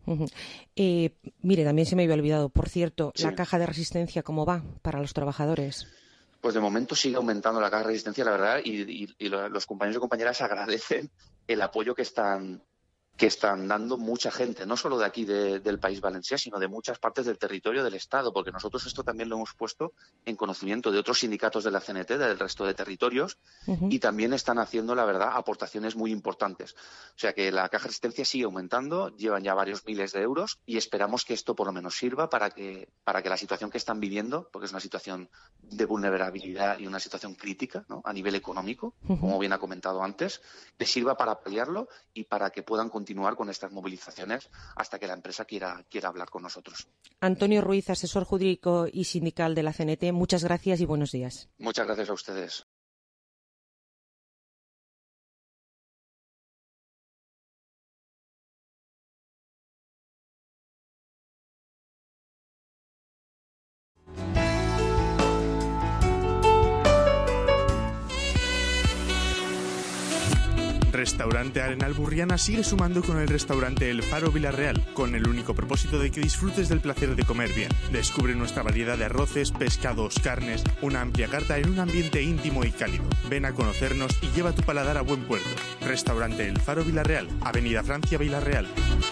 Mire, también se me había olvidado, por cierto, la caja de resistencia, ¿cómo va para los trabajadores? Pues de momento sigue aumentando la caja de resistencia, la verdad, y los compañeros y compañeras agradecen el apoyo que están dando mucha gente, no solo de aquí del país valenciano, sino de muchas partes del territorio del Estado, porque nosotros esto también lo hemos puesto en conocimiento de otros sindicatos de la CNT, del resto de territorios, y también están haciendo, la verdad, aportaciones muy importantes. O sea que la caja de resistencia sigue aumentando, llevan ya varios miles de euros, y esperamos que esto por lo menos sirva para que la situación que están viviendo, porque es una situación de vulnerabilidad y una situación crítica, ¿no?, a nivel económico, como bien ha comentado antes, les sirva para paliarlo y para que puedan continuar con estas movilizaciones hasta que la empresa quiera hablar con nosotros. Antonio Ruiz, asesor jurídico y sindical de la CNT, muchas gracias y buenos días. Muchas gracias a ustedes. Restaurante Arenal Burriana sigue sumando con el restaurante El Faro Villarreal, con el único propósito de que disfrutes del placer de comer bien. Descubre nuestra variedad de arroces, pescados, carnes, una amplia carta en un ambiente íntimo y cálido. Ven a conocernos y lleva tu paladar a buen puerto. Restaurante El Faro Villarreal, Avenida Francia, Villarreal.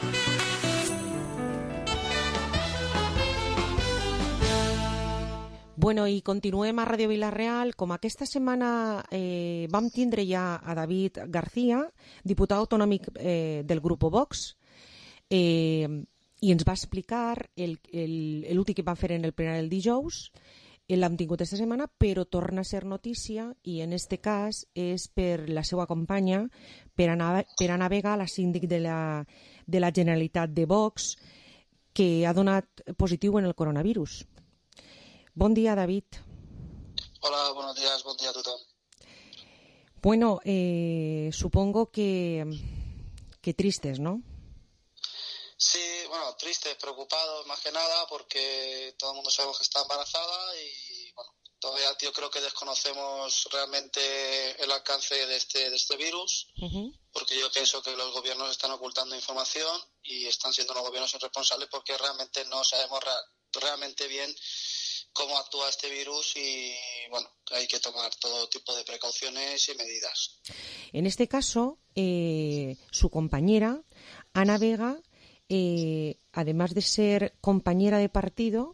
Bueno, i continuem a Ràdio Vila-real. Com aquesta setmana vam tindre ja a David García, diputat autonòmic del grup Vox, i ens va explicar l'últim que van fer en el plenari el dijous. L'hem tingut aquesta setmana, però torna a ser notícia, i en este cas és per la seva companya, per Ana Vega, la síndic de la Generalitat de Vox, que ha donat positiu en el coronavirus. Bon dia, David. Hola, buenos días, buen día a todos. Bueno, supongo que tristes, ¿no? Sí, bueno, tristes, preocupados más que nada porque todo el mundo sabemos que está embarazada y bueno, todavía yo creo que desconocemos realmente el alcance de este virus, porque yo pienso que los gobiernos están ocultando información y están siendo unos gobiernos irresponsables porque realmente no sabemos realmente bien cómo actúa este virus y, bueno, hay que tomar todo tipo de precauciones y medidas. En este caso, su compañera, Ana Vega, además de ser compañera de partido,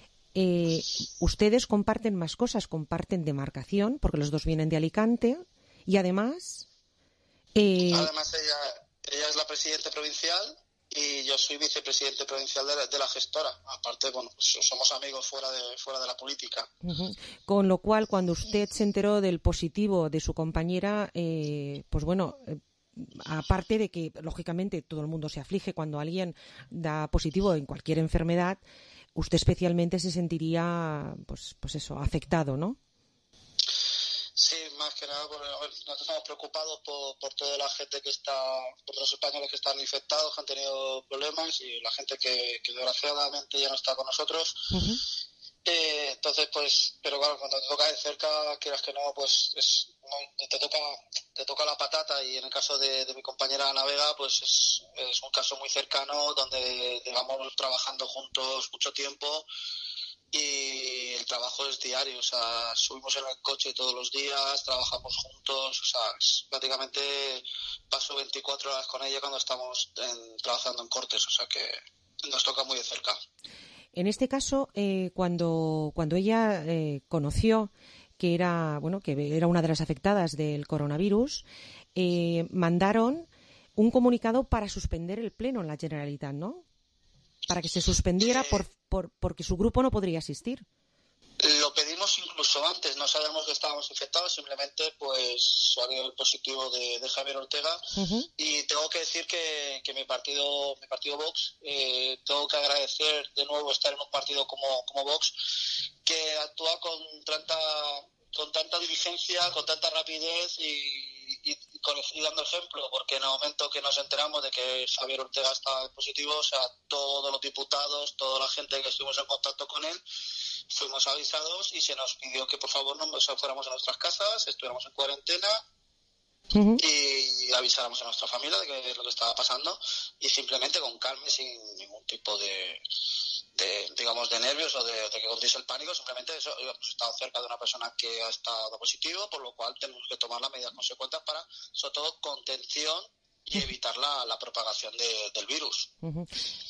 ustedes comparten más cosas, comparten demarcación, porque los dos vienen de Alicante, y además... Además, ella es la presidenta provincial y yo soy vicepresidente provincial de la gestora. Aparte, bueno, pues somos amigos fuera de la política. Uh-huh. Con lo cual, cuando usted se enteró del positivo de su compañera, pues bueno, aparte de que, lógicamente, todo el mundo se aflige cuando alguien da positivo en cualquier enfermedad, usted especialmente se sentiría, pues eso, afectado, ¿no? Sí, más que nada, porque nosotros estamos preocupados por toda la gente por los españoles que están infectados, que han tenido problemas, y la gente que desgraciadamente ya no está con nosotros. Uh-huh. Entonces, pues, pero claro, cuando te toca de cerca, quieras que no, pues te toca la patata, y en el caso de mi compañera Ana Vega, pues es un caso muy cercano donde llevamos trabajando juntos mucho tiempo. Y el trabajo es diario, o sea, subimos en el coche todos los días, trabajamos juntos, o sea, prácticamente paso 24 horas con ella cuando estamos trabajando en cortes, o sea que nos toca muy de cerca. En este caso, cuando ella conoció que era una de las afectadas del coronavirus, mandaron un comunicado para suspender el pleno en la Generalitat, ¿no? Para que se suspendiera porque su grupo no podría asistir. Lo pedimos incluso antes, no sabíamos que estábamos infectados, simplemente pues salió el positivo de Javier Ortega. Uh-huh. Y tengo que decir que mi partido Vox, tengo que agradecer de nuevo estar en un partido como Vox, que actúa con tanta diligencia, con tanta rapidez y dando ejemplo, porque en el momento que nos enteramos de que Javier Ortega estaba positivo, o sea, todos los diputados, toda la gente que estuvimos en contacto con él, fuimos avisados y se nos pidió que por favor nos fuéramos a nuestras casas, estuviéramos en cuarentena. Uh-huh. Y avisáramos a nuestra familia de que es lo que estaba pasando, y simplemente con calma y sin ningún tipo de nervios o de que conduce el pánico. Simplemente eso, hemos estado cerca de una persona que ha estado positivo, por lo cual tenemos que tomar las medidas consecuentes para, sobre todo, contención y evitar la propagación del virus. Uh-huh.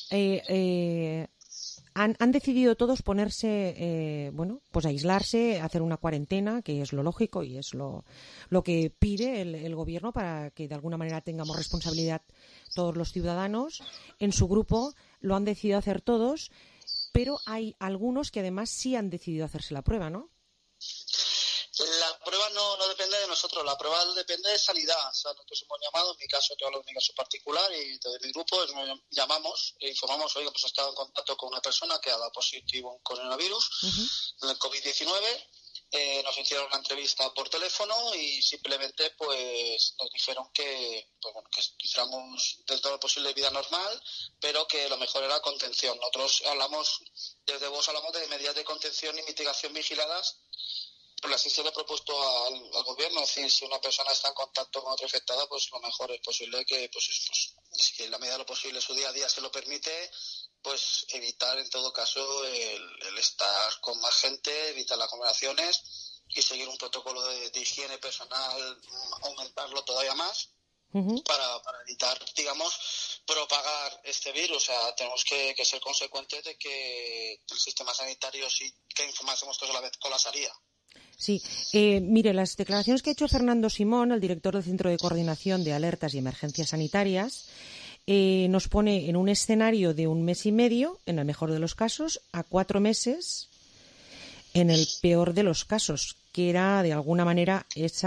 Han decidido todos ponerse, pues aislarse, hacer una cuarentena, que es lo lógico y es lo que pide el gobierno para que de alguna manera tengamos responsabilidad todos los ciudadanos. En su grupo lo han decidido hacer todos, pero hay algunos que además sí han decidido hacerse la prueba, ¿no? La prueba no depende de nosotros, la prueba depende de sanidad. O sea, nosotros hemos llamado, en mi caso, te hablo de mi caso particular y de mi grupo, llamamos e informamos, oiga, pues he estado en contacto con una persona que ha dado positivo en coronavirus, uh-huh, en el COVID-19. Nos hicieron una entrevista por teléfono y simplemente pues nos dijeron que hiciéramos del todo lo posible vida normal, pero que lo mejor era contención. Nosotros desde Vox hablamos de medidas de contención y mitigación vigiladas. Pues así se le ha propuesto al gobierno. Es decir, si una persona está en contacto con otra infectada, pues lo mejor es posible que, si en la medida de lo posible su día a día se lo permite, pues evitar en todo caso el estar con más gente, evitar las aglomeraciones y seguir un protocolo de higiene personal, aumentarlo todavía más, uh-huh, para evitar, digamos, propagar este virus. O sea, tenemos que ser consecuentes de que el sistema sanitario sí que informásemos todos a la vez colapsaría. Sí, mire, las declaraciones que ha hecho Fernando Simón, el director del Centro de Coordinación de Alertas y Emergencias Sanitarias, nos pone en un escenario de 1 mes y medio, en el mejor de los casos, a 4 meses, en el peor de los casos, que era de alguna manera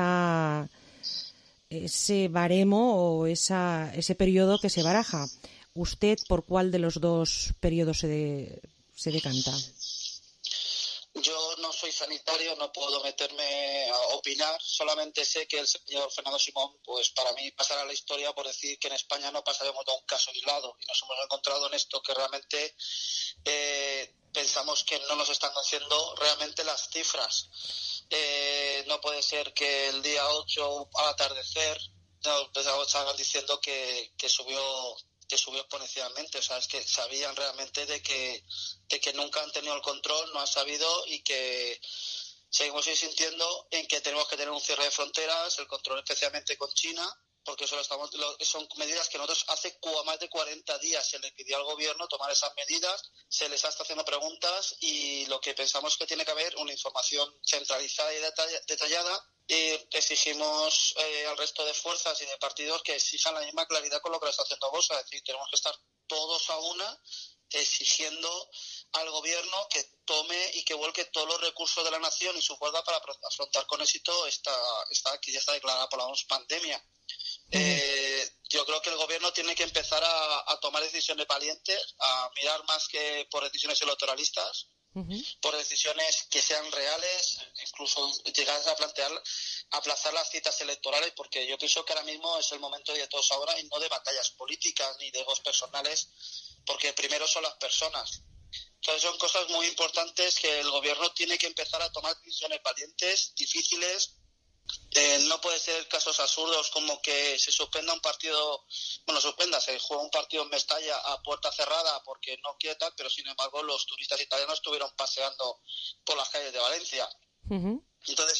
ese baremo o ese periodo que se baraja. ¿Usted por cuál de los dos periodos se decanta? Yo no soy sanitario, no puedo meterme a opinar, solamente sé que el señor Fernando Simón, pues para mí pasará a la historia por decir que en España no pasaremos de un caso aislado, y nos hemos encontrado en esto que realmente pensamos que no nos están haciendo realmente las cifras. No puede ser que el día 8 al atardecer nos estaban diciendo que subió subió exponencialmente. O sea, es que sabían realmente de que nunca han tenido el control, no han sabido, y que seguimos insistiendo en que tenemos que tener un cierre de fronteras, el control especialmente con China, porque son medidas que nosotros hace más de 40 días se le pidió al gobierno tomar esas medidas, se les está haciendo preguntas, y lo que pensamos que tiene que haber una información centralizada y detallada, y exigimos al resto de fuerzas y de partidos que exijan la misma claridad con lo que lo está haciendo Vox. Es decir, tenemos que estar todos a una exigiendo al gobierno que tome y que vuelque todos los recursos de la nación y su fuerza para afrontar con éxito esta que ya está declarada por la OMS pandemia. Yo creo que el gobierno tiene que empezar a tomar decisiones valientes, a mirar más que por decisiones electoralistas, por decisiones que sean reales, incluso llegar a aplazar las citas electorales, porque yo pienso que ahora mismo es el momento de todos ahora, y no de batallas políticas ni de egos personales, porque primero son las personas. Entonces son cosas muy importantes que el gobierno tiene que empezar a tomar decisiones valientes, difíciles. No puede ser casos absurdos como que se suspenda un partido, se juega un partido en Mestalla a puerta cerrada porque no quiere tal, pero sin embargo los turistas italianos estuvieron paseando por las calles de Valencia. Entonces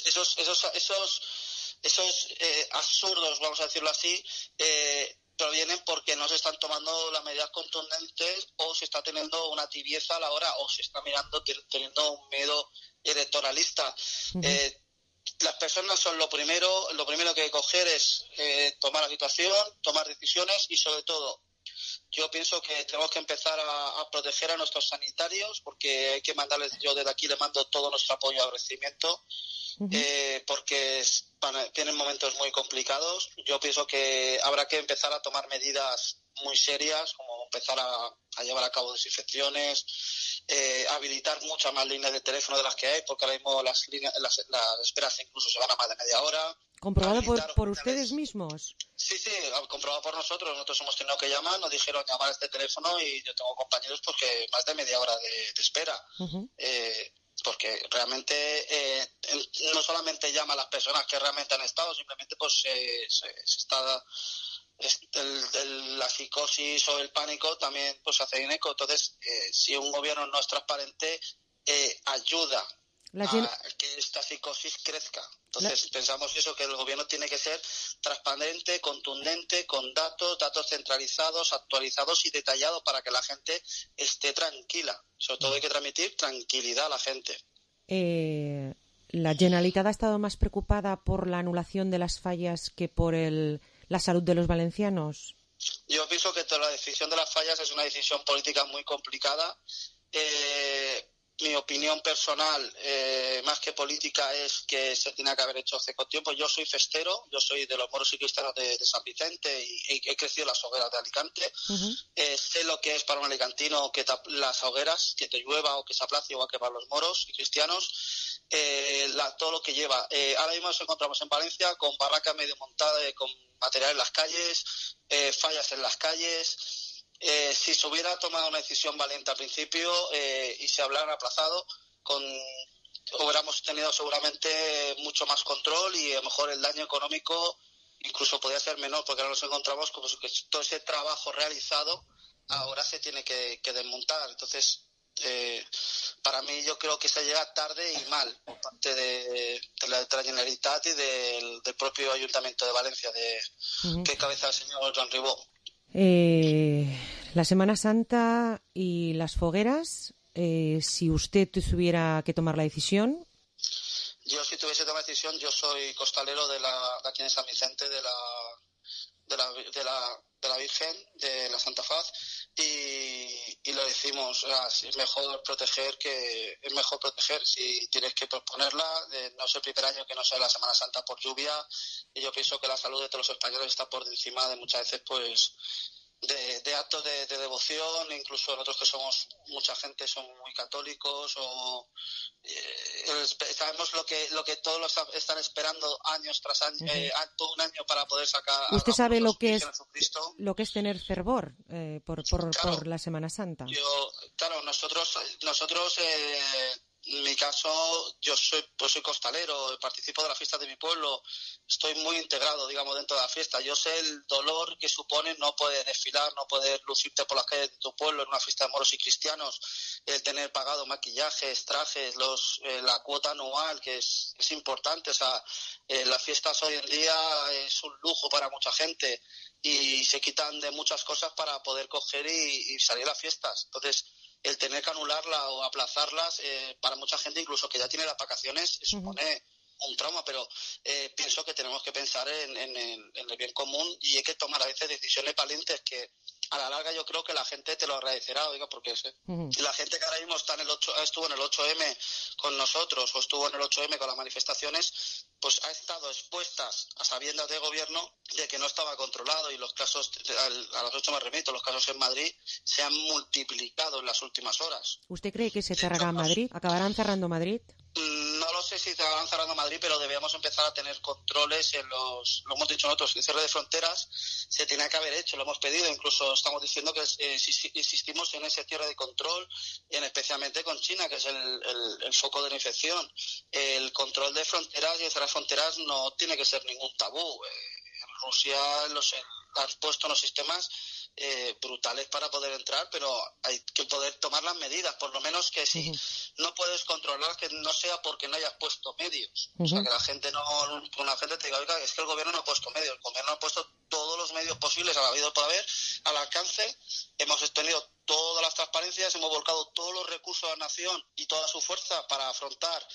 esos absurdos, vamos a decirlo así, provienen porque no se están tomando las medidas contundentes, o se está teniendo una tibieza a la hora, o se está teniendo un miedo electoralista. Las personas son lo primero que hay que coger es tomar la situación, tomar decisiones, y sobre todo yo pienso que tenemos que empezar a proteger a nuestros sanitarios, porque hay que mandarles, yo desde aquí le mando todo nuestro apoyo y agradecimiento, porque tienen momentos muy complicados. Yo pienso que habrá que empezar a tomar medidas muy serias, como empezar a llevar a cabo desinfecciones, habilitar muchas más líneas de teléfono de las que hay, porque ahora mismo las esperas incluso se van a más de media hora. ¿Comprobado por ustedes mismos? Sí, comprobado por nosotros. Nosotros hemos tenido que llamar, nos dijeron llamar a este teléfono, y yo tengo compañeros porque más de media hora de espera. Porque realmente no solamente llama a las personas que realmente han estado, simplemente pues se está... la psicosis o el pánico también pues hace un eco. Entonces si un gobierno no es transparente, ayuda a que esta psicosis crezca. Entonces pensamos eso, que el gobierno tiene que ser transparente, contundente, con datos centralizados, actualizados y detallados, para que la gente esté tranquila. Sobre todo hay que transmitir tranquilidad a la gente. ¿La Generalitat ha estado más preocupada por la anulación de las fallas que por la salud de los valencianos? Yo pienso que la decisión de las fallas es una decisión política muy complicada. Mi opinión personal, más que política, es que se tiene que haber hecho hace tiempo. Yo soy festero, yo soy de los moros y cristianos de San Vicente, y he crecido en las hogueras de Alicante. Sé lo que es para un alicantino que las hogueras, que te llueva o que se aplace, igual que para los moros y cristianos. Todo lo que lleva. Ahora mismo nos encontramos en Valencia con barracas medio montadas, con material en las calles, fallas en las calles. Si se hubiera tomado una decisión valiente al principio y se hubiera aplazado, hubiéramos tenido seguramente mucho más control, y a lo mejor el daño económico incluso podría ser menor, porque ahora nos encontramos como que todo ese trabajo realizado ahora se tiene que desmontar. Entonces para mí yo creo que se llega tarde y mal por parte de la Generalitat y del propio Ayuntamiento de Valencia, que cabeza el señor Joan Ribó. La Semana Santa y las fogueras, si usted tuviera que tomar la decisión. Yo, si tuviese que tomar la decisión, yo soy costalero de aquí en San Vicente, de la Virgen, de la Santa Faz, y lo decimos, es mejor proteger. Si tienes que posponerla, no es el primer año que no sea la Semana Santa por lluvia, y yo pienso que la salud de todos los españoles está por encima de muchas veces pues de actos de devoción. Incluso nosotros, que somos mucha gente, somos muy católicos, sabemos lo que todos están esperando años tras año, todo un año para poder sacar. ¿Usted sabe lo que es tener fervor por la Semana Santa? Nosotros En mi caso, yo soy costalero, participo de las fiestas de mi pueblo, estoy muy integrado, digamos, dentro de la fiesta. Yo sé el dolor que supone no poder desfilar, no poder lucirte por las calles de tu pueblo en una fiesta de moros y cristianos, el tener pagado maquillajes, trajes, la cuota anual, que es importante. O sea, las fiestas hoy en día es un lujo para mucha gente y se quitan de muchas cosas para poder coger y salir a las fiestas. Entonces, el tener que anularla o aplazarlas, para mucha gente, incluso que ya tiene las vacaciones, supone un trauma, pero pienso que tenemos que pensar en el bien común y hay que tomar a veces decisiones valientes que a la larga yo creo que la gente te lo agradecerá, oiga, porque la gente que ahora mismo estuvo en el 8M con nosotros o estuvo en el 8M con las manifestaciones, pues ha estado expuestas a sabiendas del gobierno de que no estaba controlado, y los casos, a los 8 me remito, los casos en Madrid se han multiplicado en las últimas horas. ¿Usted cree que se cerrará Madrid? ¿Acabarán cerrando Madrid? No lo sé si se van cerrando Madrid, pero debíamos empezar a tener controles lo hemos dicho nosotros, el cierre de fronteras se tenía que haber hecho, lo hemos pedido, incluso estamos diciendo que insistimos en ese cierre de control, especialmente con China, que es el foco de la infección. El control de fronteras y de cerrar fronteras no tiene que ser ningún tabú. Rusia han puesto unos sistemas brutales para poder entrar, pero hay que poder tomar las medidas, por lo menos que si no puedes controlar, que no sea porque no hayas puesto medios. O sea, que la gente te diga, oiga, es que el gobierno no ha puesto medios. El gobierno ha puesto todos los medios posibles al habido por haber, al alcance. Hemos tenido todas las transparencias, hemos volcado todos los recursos de la nación y toda su fuerza para afrontar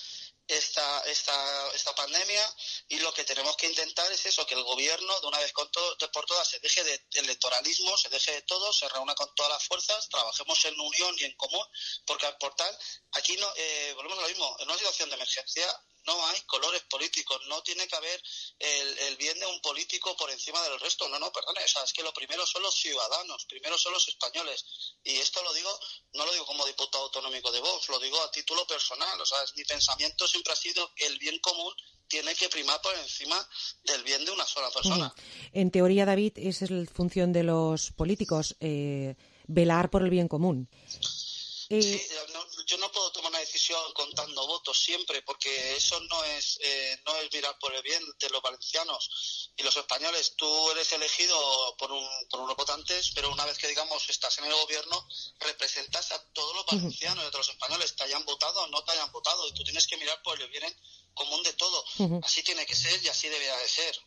esta pandemia, y lo que tenemos que intentar es eso, que el gobierno de una vez por todas se deje de electoralismo, se deje de todo, se reúna con todas las fuerzas, trabajemos en unión y en común, porque por tal, aquí no volvemos a lo mismo, en una situación de emergencia no hay colores políticos, no tiene que haber el bien de un político por encima del resto, perdone, o sea, es que lo primero son los ciudadanos, primero son los españoles, y esto no lo digo como diputado autonómico de Vox, lo digo a título personal, o sea, mi pensamiento siempre ha sido que el bien común tiene que primar por encima del bien de una sola persona. En teoría, David, esa es la función de los políticos, velar por el bien común. Sí, yo no puedo tomar una decisión contando votos siempre, porque eso no es mirar por el bien de los valencianos y los españoles. Tú eres elegido por unos votantes, pero una vez que, digamos, estás en el gobierno, representas a todos los valencianos y a todos los españoles, te hayan votado o no te hayan votado, y tú tienes que mirar por el bien común de todo. Así tiene que ser y así debería de ser.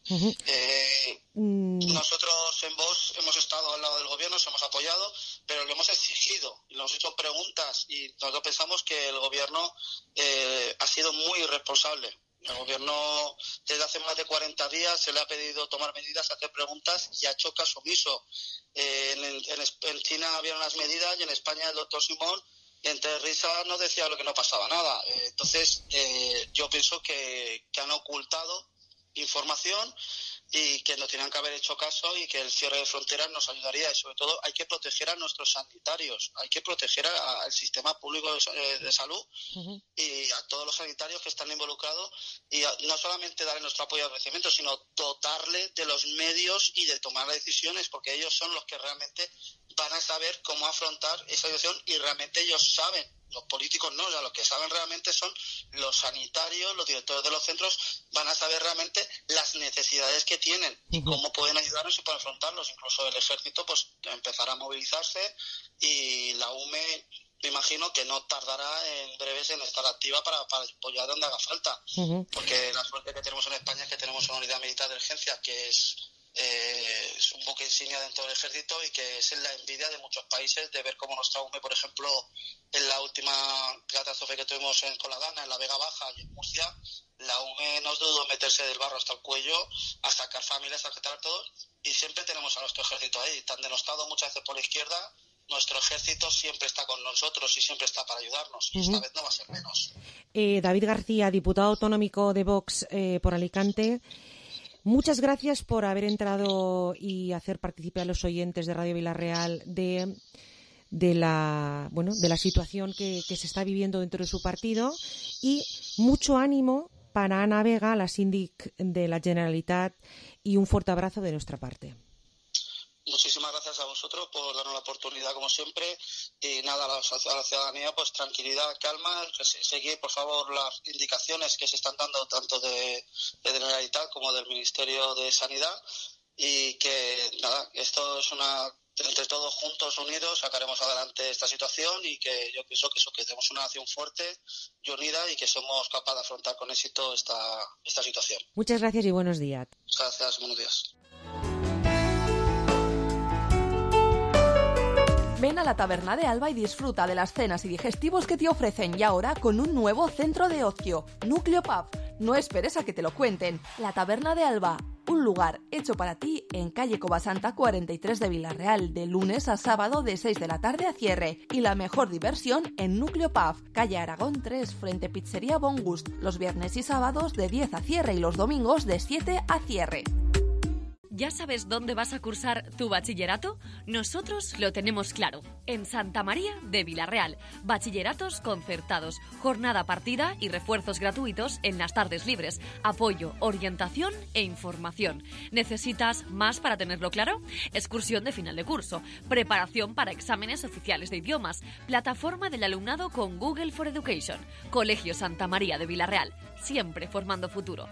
Nosotros en Vox hemos estado al lado del gobierno, nos hemos apoyado, pero le hemos exigido y le hemos hecho preguntas, y nosotros pensamos que el gobierno ha sido muy irresponsable. El gobierno desde hace más de 40 días se le ha pedido tomar medidas, hacer preguntas, y ha hecho caso omiso. En China había unas medidas y en España el doctor Simón, entre risas, nos decía lo que no pasaba nada. Entonces, yo pienso que han ocultado información y que nos tenían que haber hecho caso, y que el cierre de fronteras nos ayudaría, y sobre todo hay que proteger a nuestros sanitarios, hay que proteger al sistema público de salud y a todos los sanitarios que están involucrados, y no solamente darle nuestro apoyo y agradecimiento, sino dotarle de los medios y de tomar decisiones, porque ellos son los que realmente van a saber cómo afrontar esa situación, y realmente ellos saben. Los políticos no, ya lo que saben realmente son los sanitarios, los directores de los centros, van a saber realmente las necesidades que tienen y cómo pueden ayudarnos y para afrontarlos. Incluso el ejército pues empezará a movilizarse, y la UME me imagino que no tardará en breves en estar activa para apoyar donde haga falta. Porque la suerte que tenemos en España es que tenemos una unidad militar de urgencia que es un buque insignia dentro del ejército, y que es la envidia de muchos países de ver cómo nuestra UME, por ejemplo, en la última catástrofe que tuvimos con la Dana, en la Vega Baja y en Murcia, la UME no dudó en meterse del barro hasta el cuello a sacar familias, a sacar todo, y siempre tenemos a nuestro ejército ahí, tan denostado muchas veces por la izquierda. Nuestro ejército siempre está con nosotros y siempre está para ayudarnos, y esta vez no va a ser menos. David García, diputado autonómico de Vox por Alicante, muchas gracias por haber entrado y hacer participar a los oyentes de Radio Vila-real de la situación que se está viviendo dentro de su partido, y mucho ánimo para Ana Vega, la síndic de la Generalitat, y un fuerte abrazo de nuestra parte. Muchísimas gracias a vosotros por darnos la oportunidad, como siempre. Y nada, a la ciudadanía, pues tranquilidad, calma, seguir, por favor, las indicaciones que se están dando tanto de Generalitat como del Ministerio de Sanidad. Y que, nada, esto es entre todos juntos, unidos, sacaremos adelante esta situación y que yo pienso que tenemos una nación fuerte y unida y que somos capaces de afrontar con éxito esta situación. Muchas gracias y buenos días. Gracias, buenos días. Ven a la Taberna de Alba y disfruta de las cenas y digestivos que te ofrecen y ahora con un nuevo centro de ocio, Núcleo Pub. No esperes a que te lo cuenten. La Taberna de Alba, un lugar hecho para ti en calle Covasanta 43 de Villarreal, de lunes a sábado de 6 de la tarde a cierre. Y la mejor diversión en Núcleo Pub, calle Aragón 3, frente Pizzería Bon Gust, los viernes y sábados de 10 a cierre y los domingos de 7 a cierre. ¿Ya sabes dónde vas a cursar tu bachillerato? Nosotros lo tenemos claro. En Santa María de Villarreal. Bachilleratos concertados, jornada partida y refuerzos gratuitos en las tardes libres. Apoyo, orientación e información. ¿Necesitas más para tenerlo claro? Excursión de final de curso. Preparación para exámenes oficiales de idiomas. Plataforma del alumnado con Google for Education. Colegio Santa María de Villarreal. Siempre formando futuro.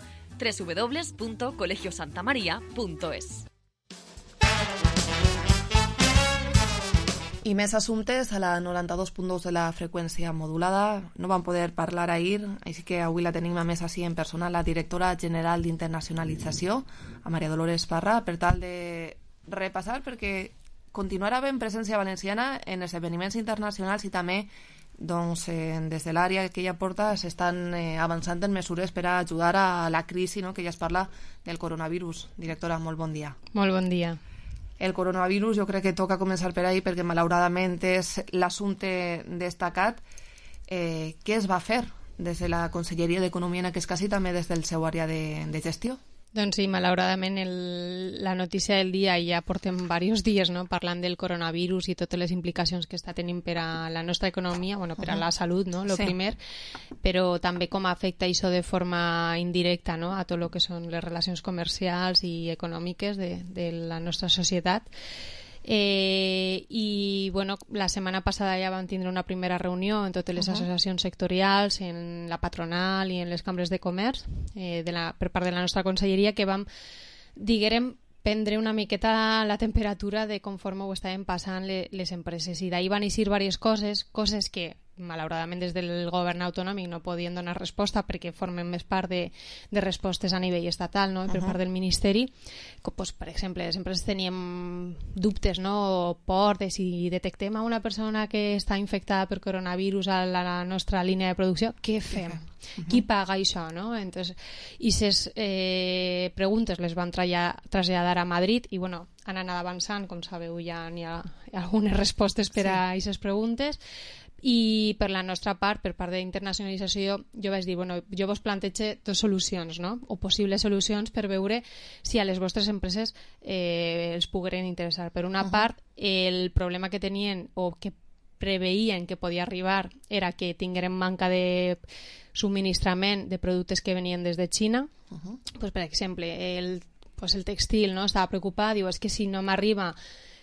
www.colegiosantamaria.es. I més assumptes a la 92.2 de la freqüència modulada. No vam poder parlar ahir, així que avui la tenim a més així en persona, la directora general d'Internacionalització, a Maria Dolores Parra, per tal de repassar, perquè continuarà havent presència valenciana en esdeveniments internacionals i també doncs, des de l'àrea que ella porta s'estan avançant en mesures per a ajudar a la crisi, no?, que ja es parla del coronavirus. Directora, molt bon dia. Molt bon dia. El coronavirus jo crec que toca començar per ahí perquè malauradament és l'assumpte destacat. Què es va fer des de la Conselleria d'Economia en aquest cas i també des del seu àrea de gestió? Doncs sí, malauradament la notícia del dia, ja portem diversos dies, no?, parlant del coronavirus i totes les implicacions que està tenint per a la nostra economia, bueno, per a la salut, no?, lo primer, però també com afecta això de forma indirecta, no?, a tot el que són les relacions comercials i econòmiques de la nostra societat. I bueno, la setmana passada ja vam tindre una primera reunió en totes les associacions sectorials, en la patronal i en les cambres de comerç per part de la nostra conselleria, que vam, diguem, prendre una miqueta la temperatura de conforme ho estaven passant les empreses, i d'ahir van eixir diverses coses que malauradament des del govern autonòmic no podien donar resposta perquè formen més part de respostes a nivell estatal, no?, per part del Ministeri. Pues, per exemple, les empreses teníem dubtes, no?, o por de si detectem a una persona que està infectada per coronavirus a la nostra línia de producció, què fem? Qui paga això, no? Entonces, i ces preguntes les van traslladar a Madrid i, bueno, han anat avançant, com sabeu, ja n'hi ha algunes respostes per a aquestes preguntes. I per la nostra part, per part d'internacionalització, jo vaig dir, bueno, jo vos plantege dues solucions, no?, o possibles solucions per veure si a les vostres empreses els pogueren interessar. Per una part, el problema que tenien o que preveien que podia arribar era que tingueren manca de subministrament de productes que venien des de Xina. Pues, per exemple, el textil, no?, estava preocupat, diu, és que si no m'arriba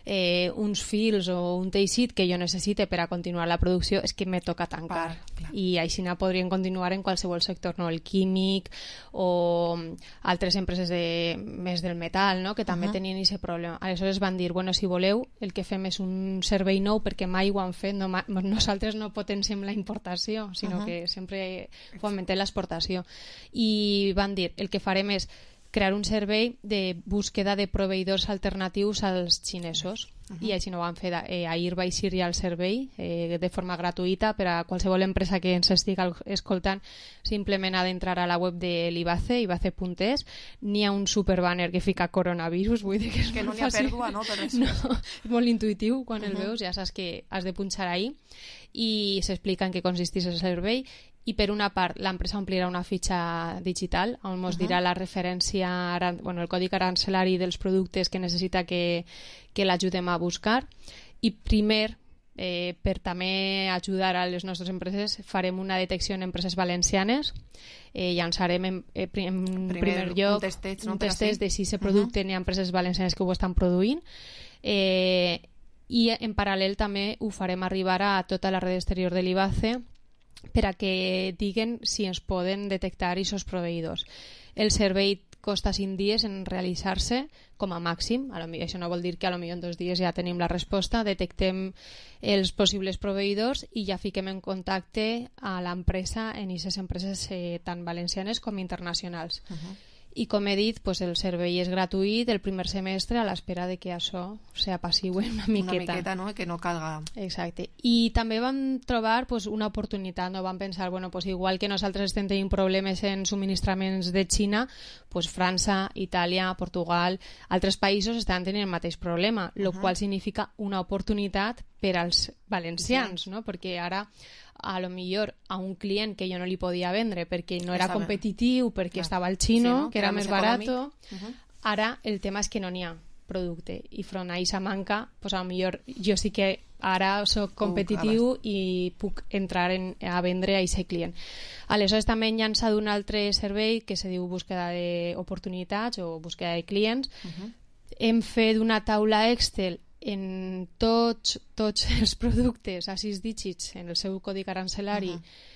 uns fils o un teixit que jo necessite per a continuar la producció, és que me toca tancar. I així podrien continuar en qualsevol sector, no?, el químic o altres empreses més del metal, no?, que també tenien aquest problema. Aleshores van dir, bueno, si voleu, el que fem és un servei nou, perquè mai ho han fet, nosaltres no potenciem la importació, sinó que sempre fomentem l'exportació. I van dir, el que farem és crear un servei de búsqueda de proveïdors alternatius als xinesos, i així no ho van fer. Ahir va eixir ja el servei de forma gratuïta per a qualsevol empresa que ens estigui escoltant. Simplement ha d'entrar a la web de l'IBACE, ibace.es, n'hi ha un superbanner que fica coronavirus, vull dir que és molt fàcil. No n'hi ha pèrdua, no? Per això. No, és molt intuïtiu, quan el veus ja saps que has de punxar ahí i s'explica en què consisteix el servei. I per una part l'empresa omplirà una fitxa digital on ens dirà la referència, el codi arancelari dels productes que necessita que l'ajudem a buscar, i primer, per també ajudar a les nostres empreses, farem una detecció en empreses valencianes, llançarem en primer lloc un testeig de si aquest producte n'hi ha empreses valencianes que ho estan produint, I en paral·lel també ho farem arribar a tota la red exterior de l'IBACE per a que diguen si ens poden detectar aquests proveïdors. El servei costa 5 dies en realitzar-se com a màxim. Això no vol dir que potser en 2 dies ja tenim la resposta, detectem els possibles proveïdors i ja fiquem en contacte a l'empresa en aquestes empreses tant valencianes com internacionals. I com he dit, el servei és gratuït el primer semestre a l'espera de que això s'apacigüe una miqueta. Una miqueta, no? Que no calga. Exacte. I també vam trobar una oportunitat, no? Vam pensar, igual que nosaltres estem tenint problemes en subministraments de Xina, França, Itàlia, Portugal, altres països estan tenint el mateix problema, el qual significa una oportunitat per als valencians, no? Perquè ara a lo millor a un client que jo no li podia vendre perquè no era competitiu, perquè estava al xino, que era més barat. Ara el tema és que no n'hi ha producte i front a aquesta manca, a lo millor jo sí que ara soc competitiu i puc entrar a vendre a aquest client. Aleshores també hem llançat un altre servei que se diu búsqueda d'oportunitats o búsqueda de clients. Hem fet una taula Excel en tots els productes a 6 dígits en el seu codi arancelari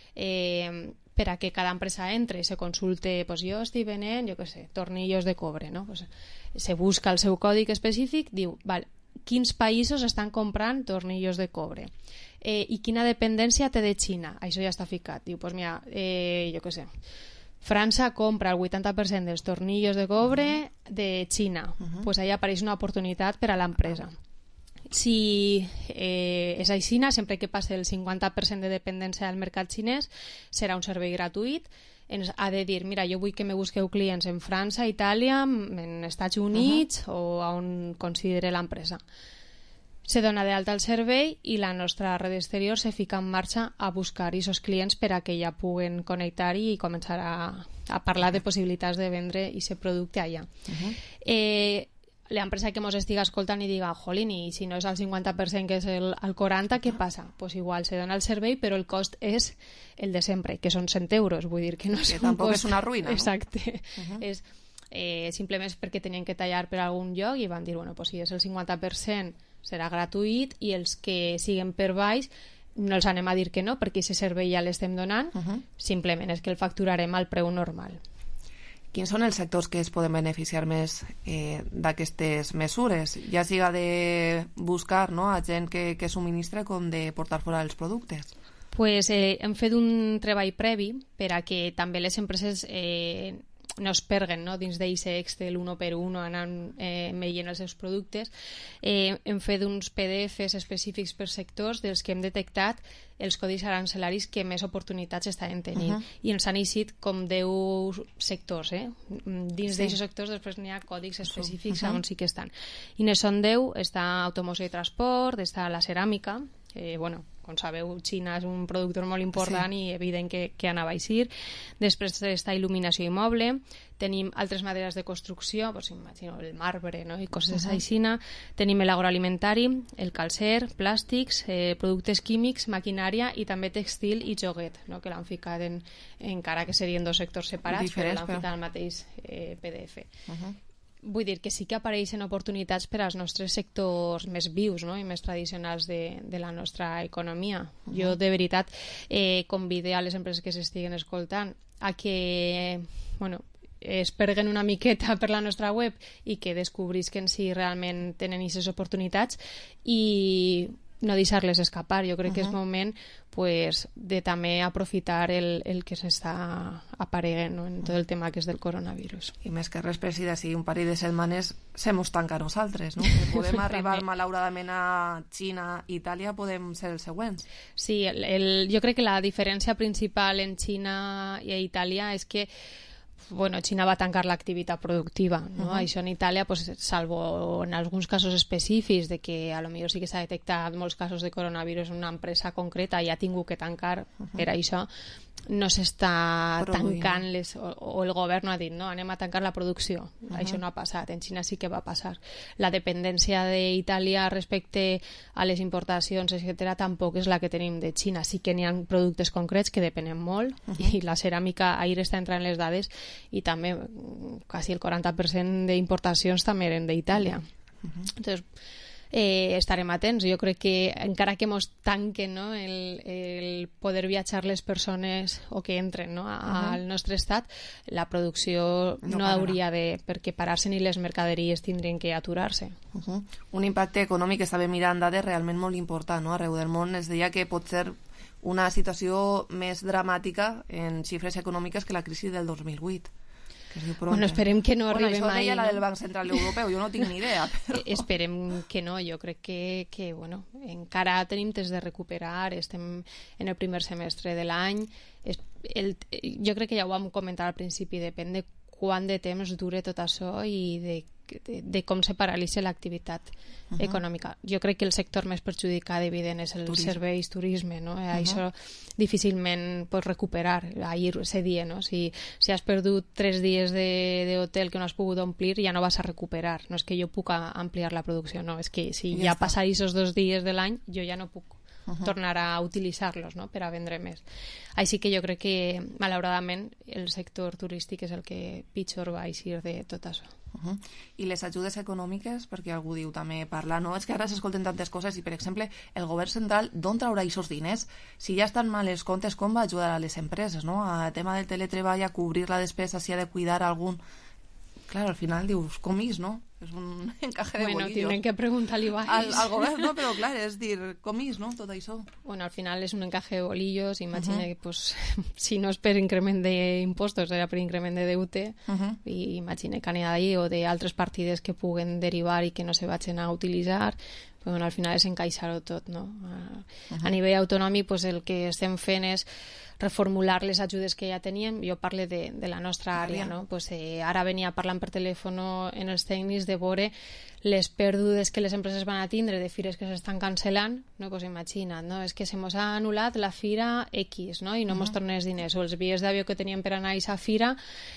per a que cada empresa entre i se consulte, jo estic venent, jo què sé, tornillos de cobre, no? Se busca el seu còdic específic, diu, quins països estan comprant tornillos de cobre i quina dependència té de Xina, això ja està ficat, diu, mira, jo què sé, França compra el 80% dels tornillos de cobre de Xina, allà apareix una oportunitat per a l'empresa. Si és a Xina, sempre que passi el 50% de dependència del mercat xinès, serà un servei gratuït. Ens ha de dir, mira, jo vull que me busqueu clients en França, Itàlia, en Estats Units o on considere l'empresa. Se dona d'alta el servei i la nostra red exterior se fica en marxa a buscar aquests clients per a que ja puguen connectar i començar a parlar de possibilitats de vendre aquest producte allà. L'empresa que ens estiga escoltant i diga, jolín, i si no és el 50% que és el 40%, què passa? Igual se dona el servei, però el cost és el de sempre, que són 100 euros, vull dir que no és un cost... és una ruïna, no? Exacte. És simplement perquè tenien que tallar per algun lloc i van dir, si és el 50% serà gratuït i els que siguen per baix no els anem a dir que no, perquè aquest servei ja l'estem donant, simplement és que el facturarem al preu normal. Quins són els sectors que es poden beneficiar més d'aquestes mesures? Ja siga de buscar a gent que subministra com de portar fora els productes. Hem fet un treball previ per a que també les empreses no es perguen dins d'eixe Excel 1 per 1 anant veient els seus productes. Hem fet uns PDFs específics per sectors dels que hem detectat els codis arancelaris que més oportunitats estaven tenint i ens han eixit com 10 sectors. Dins d'aquests sectors després n'hi ha còdics específics on sí que estan. I ne són 10, està automoció i transport, està la ceràmica, com sabeu, Xina és un productor molt important i evident que anava a eixir. Després està il·luminació immoble, tenim altres maneres de construcció, imagino el marbre i coses així. Tenim l'agroalimentari, el calcer, plàstics, productes químics, maquinària i també textil i joguet, que l'han ficat encara que serien dos sectors separats, però l'han ficat al mateix PDF. Vull dir que sí que apareixen oportunitats per als nostres sectors més vius i més tradicionals de la nostra economia. Jo, de veritat, convido a les empreses que s'estiguen escoltant a que es perguen una miqueta per la nostra web i que descobrisquen si realment tenen aquestes oportunitats i no deixar-les escapar. Jo crec que és moment de també aprofitar el que s'està apareguent en tot el tema que és del coronavirus. I més que res, per si d'ací un parell de setmanes se mos tanca a nosaltres, no? Que podem arribar malauradament a Xina i Itàlia, podem ser els següents. Sí, jo crec que la diferència principal en Xina i a Itàlia és que Xina va tancar l'activitat productiva, no? Això en Itàlia, salvo en alguns casos específics de que a lo millor sí que s'ha detectat molts casos de coronavirus en una empresa concreta i ha tingut que tancar per això, no s'està tancant o el govern no ha dit, no, anem a tancar la producció. Això no ha passat, en Xina sí que va passar. La dependència d'Itàlia respecte a les importacions, etc., tampoc és la que tenim de Xina. Sí que n'hi ha productes concrets que depenen molt i la ceràmica, ahir està entrant les dades i també quasi el 40% d'importacions també eren d'Itàlia. Entonces, estarem atents. Jo crec que encara que mos tanquen, no, el poder viatjar les persones o que entren, no, al nostre estat, la producció no hauria de perquè parar-se ni les mercaderies tindrien que aturar-se. Un impacte econòmic, estava mirant dades realment molt important, no? Arreu del món es deia que pot ser una situació més dramàtica en xifres econòmiques que la crisi del 2008. Bueno, esperem que no arribi això mai. Això deia la del Banc Central Europeu, jo no tinc ni idea. Però... Esperem que no, jo crec que bueno, encara tenim temps de recuperar, estem en el primer semestre de l'any. Jo crec que ja ho vam comentar al principi, depèn de quant de temps dure tot això i de com se paralitza l'activitat econòmica. Jo crec que el sector més perjudicat, evident, és el serveis, turisme, no? Això difícilment pots recuperar. Ahir se dia, no? Si has perdut 3 dies d'hotel que no has pogut omplir, ja no vas a recuperar. No és que jo puc ampliar la producció, no. És que si ja passa aquests 2 dies de l'any, jo ja no puc tornar a utilitzar-los, no?, per a vendre més. Així que jo crec que, malauradament, el sector turístic és el que pitjor va eixir de tot això. I les ajudes econòmiques, perquè algú diu també parlar, no? És que ara s'escolten tantes coses i, per exemple, el govern central d'on traurà aquests diners? Si ja estan mal els comptes, com va ajudar a les empreses, no? A tema del teletreball, a cobrir la despesa, si ha de cuidar algun... Clar, al final dius, com és, no? És un encaje de bolillos. Bueno, tindrem que preguntar-li al govern, no? Però clar, és dir, com és, no? Tot això. Bueno, al final és un encaje de bolillos. Imagina que, pues, si no és per increment d'impostos, era per increment de deute, i imagina que n'hi ha d'ahir o d'altres partides que puguen derivar i que no se vagin a utilitzar. Però, bueno, al final és encaixar-ho tot, no? A nivell autonòmic, pues, el que estem fent és reformular les ajudes que ja teníem. Jo parlo de la nostra àrea, no? Pues, ara venia parlant per telèfon en els tècnics de veure les pèrdues que les empreses van a tindre de fires que s'estan cancel·lant, no? Pues imagina't, no? És que se mos ha anul·lat la fira X, no? I no mos tornen els diners, o els bitllets d'avió que teníem per anar a aquesta fira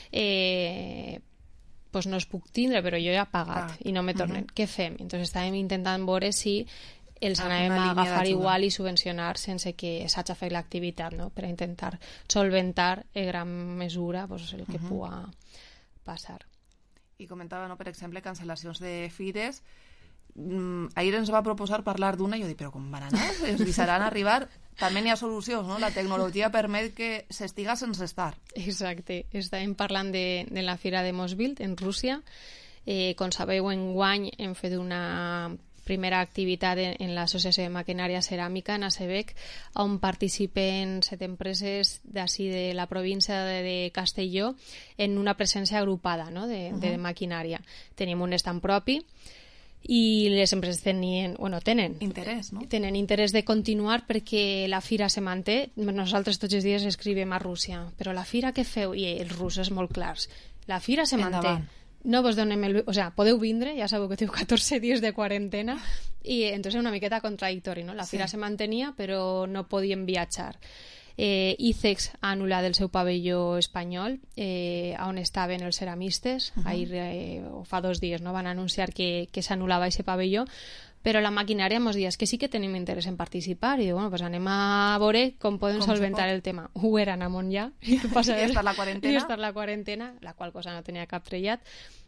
pues no es puc tindre, però jo ja he pagat i no me tornen. Què fem? Entonces estàvem intentant veure si els anàvem a agafar igual i subvencionar sense que s'hagi fet l'activitat, no? Per a intentar solventar en gran mesura pues, el que pugui passar. I comentava, no, per exemple, cancel·lacions de fires. Ahir ens va proposar parlar d'una i jo dic, però com van anar? Es deixaran arribar? També n'hi ha solucions, no? La tecnologia permet que s'estiga sense estar. Exacte. Estàvem parlant de la Fira de Mosbild, en Rússia. Com sabeu, enguany hem fet una primera activitat en l'Associació de Maquinària Ceràmica, en ACEBEC, on participen 7 empreses d'ací de la província de Castelló en una presència agrupada, no? de maquinària. Tenim un estand propi i les empreses tenen interès, no? Tenen interès de continuar perquè la fira se manté. Nosaltres tots els dies escrivim a Rússia, però la fira què feu? I els russos molt clars. La fira se manté. No vos donem o sea, podeu vindre, ja sabeu que teniu 14 dies de quarantena i entonces és una miqueta contradictori, no? La fira se mantenia però no podien viatjar. ICEX ha anul·lat el seu pavelló espanyol on estaven els ceramistes. Ahir, fa 2 dies, no? Van anunciar que s'anul·lava aquest pavelló, però la maquinària ens diu que sí que tenim interès en participar i diu, bueno, pues anem a veure com podem solventar el tema. Ho eren amunt ja i estar la quarantena, la qual cosa no tenia cap trellat.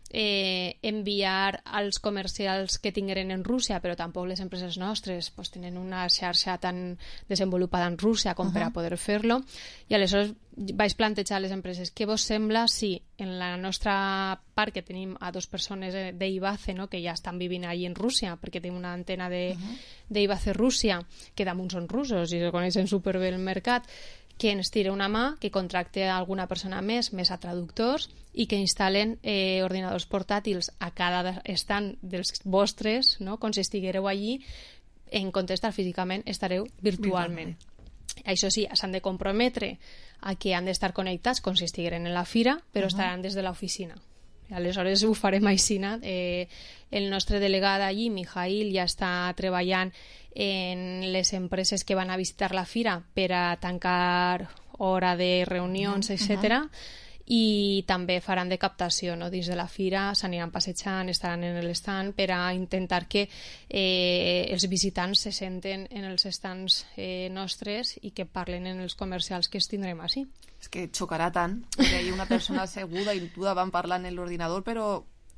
Enviar als comercials que tingueren en Rússia, però tampoc les empreses nostres pues, tenen una xarxa tan desenvolupada en Rússia com per a poder fer-lo, i aleshores vaig plantejar a les empreses què vos sembla si en la nostra part, que tenim a 2 persones d'Ibace, no? Que ja estan vivint allí en Rússia perquè tenim una antena d'Ibace Rússia, que damunt són russos i se coneixen superbé el mercat, que ens tira una mà, que contracte alguna persona més a traductors i que instal·len ordinadors portàtils a cada estand dels vostres, no? Com si estiguéreu allí, en comptes d'estar físicament, estareu virtualment. Això sí, s'han de comprometre a que han d'estar connectats com si estigueren en la fira, però estaran des de l'oficina. Aleshores ho farem així. El nostre delegat allí, Mijail, ja està treballant en les empreses que van a visitar la fira per a tancar hora de reunions, etc. I també faran de captació, no? Dins de la fira s'aniran passejant, estaran en l'estand per a intentar que els visitants se senten en els estands nostres i que parlen en els comercials que els tindrem així. És que xocarà tant, perquè hi ha una persona asseguda i tu davant parlant en l'ordinador, però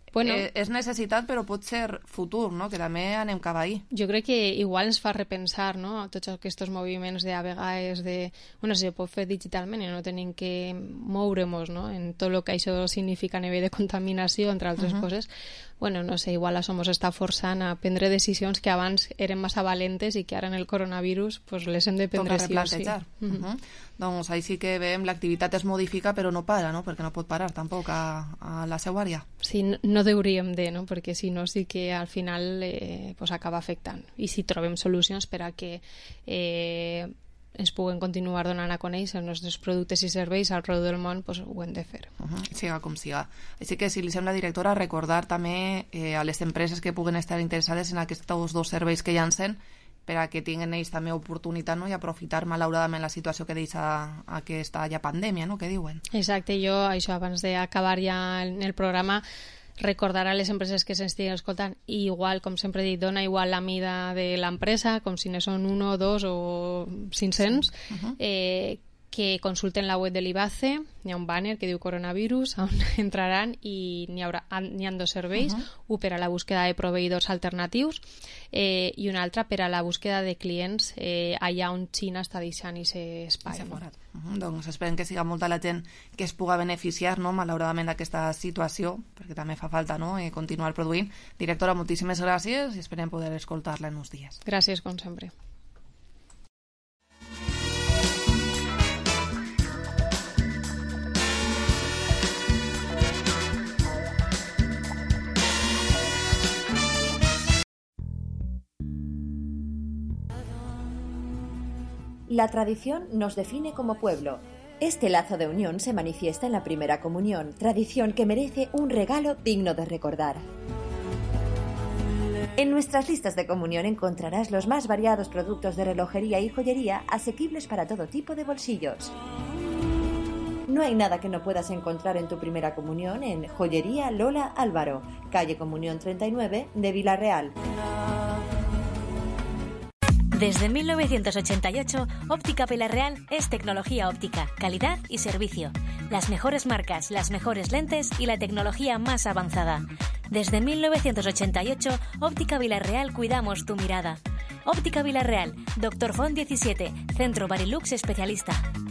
Bueno, és necessitat, però pot ser futur, no? Que també anem cap ahí. Jo crec que igual ens fa repensar, no?, tots aquests moviments de a vegades de... Bueno, si ho pot fer digitalment i no tenim que moure-nos, no?, en tot el que això significa a nivell de contaminació, entre altres coses. Bueno, no sé, igual això ens està forçant a prendre decisions que abans eren massa valentes i que ara en el coronavirus pues, les hem de prendre sí o sí. Doncs així que veiem, l'activitat es modifica però no para, no? Perquè no pot parar tampoc a la seva àrea. Sí, no hauríem de, no? Perquè si no sí que al final pues acaba afectant. I si trobem solucions per a que ens puguen continuar donant a conèixer els nostres productes i serveis arreu del món, pues ho hem de fer. Siga com siga. Així que, si li sembla, directora, recordar també a les empreses que puguen estar interessades en aquests dos serveis que llancen per a que tinguin ells també oportunitat, no?, i aprofitar malauradament la situació que deixa aquesta ja pandèmia, no?, que diuen. Exacte, jo això abans d'acabar ja en el programa recordar a les empreses que s'estiguen escoltant, i igual, com sempre he dit, dona igual la mida de l'empresa, com si ne són 1, 2 o 500, que consulten la web de l'IBACE, hi ha un banner que diu coronavirus, on entraran i n'hi ha dos serveis, un per a la búsqueda de proveïdors alternatius i un altre per a la búsqueda de clients allà on Xina està deixant aquest espai. Doncs esperem que siga molta la gent que es puga beneficiar, no?, malauradament d'aquesta situació, perquè també fa falta, no?, continuar produint. Directora, moltíssimes gràcies i esperem poder escoltar-la en uns dies. Gràcies, com sempre. La tradición nos define como pueblo. Este lazo de unión se manifiesta en la primera comunión, tradición que merece un regalo digno de recordar. En nuestras listas de comunión encontrarás los más variados productos de relojería y joyería asequibles para todo tipo de bolsillos. No hay nada que no puedas encontrar en tu primera comunión en Joyería Lola Álvaro, calle Comunión 39 de Vila-real. Desde 1988, Óptica Vila-real es tecnología óptica, calidad y servicio. Las mejores marcas, las mejores lentes y la tecnología más avanzada. Desde 1988, Óptica Vila-real cuidamos tu mirada. Óptica Vila-real, Dr. Font 17, Centro Barilux especialista.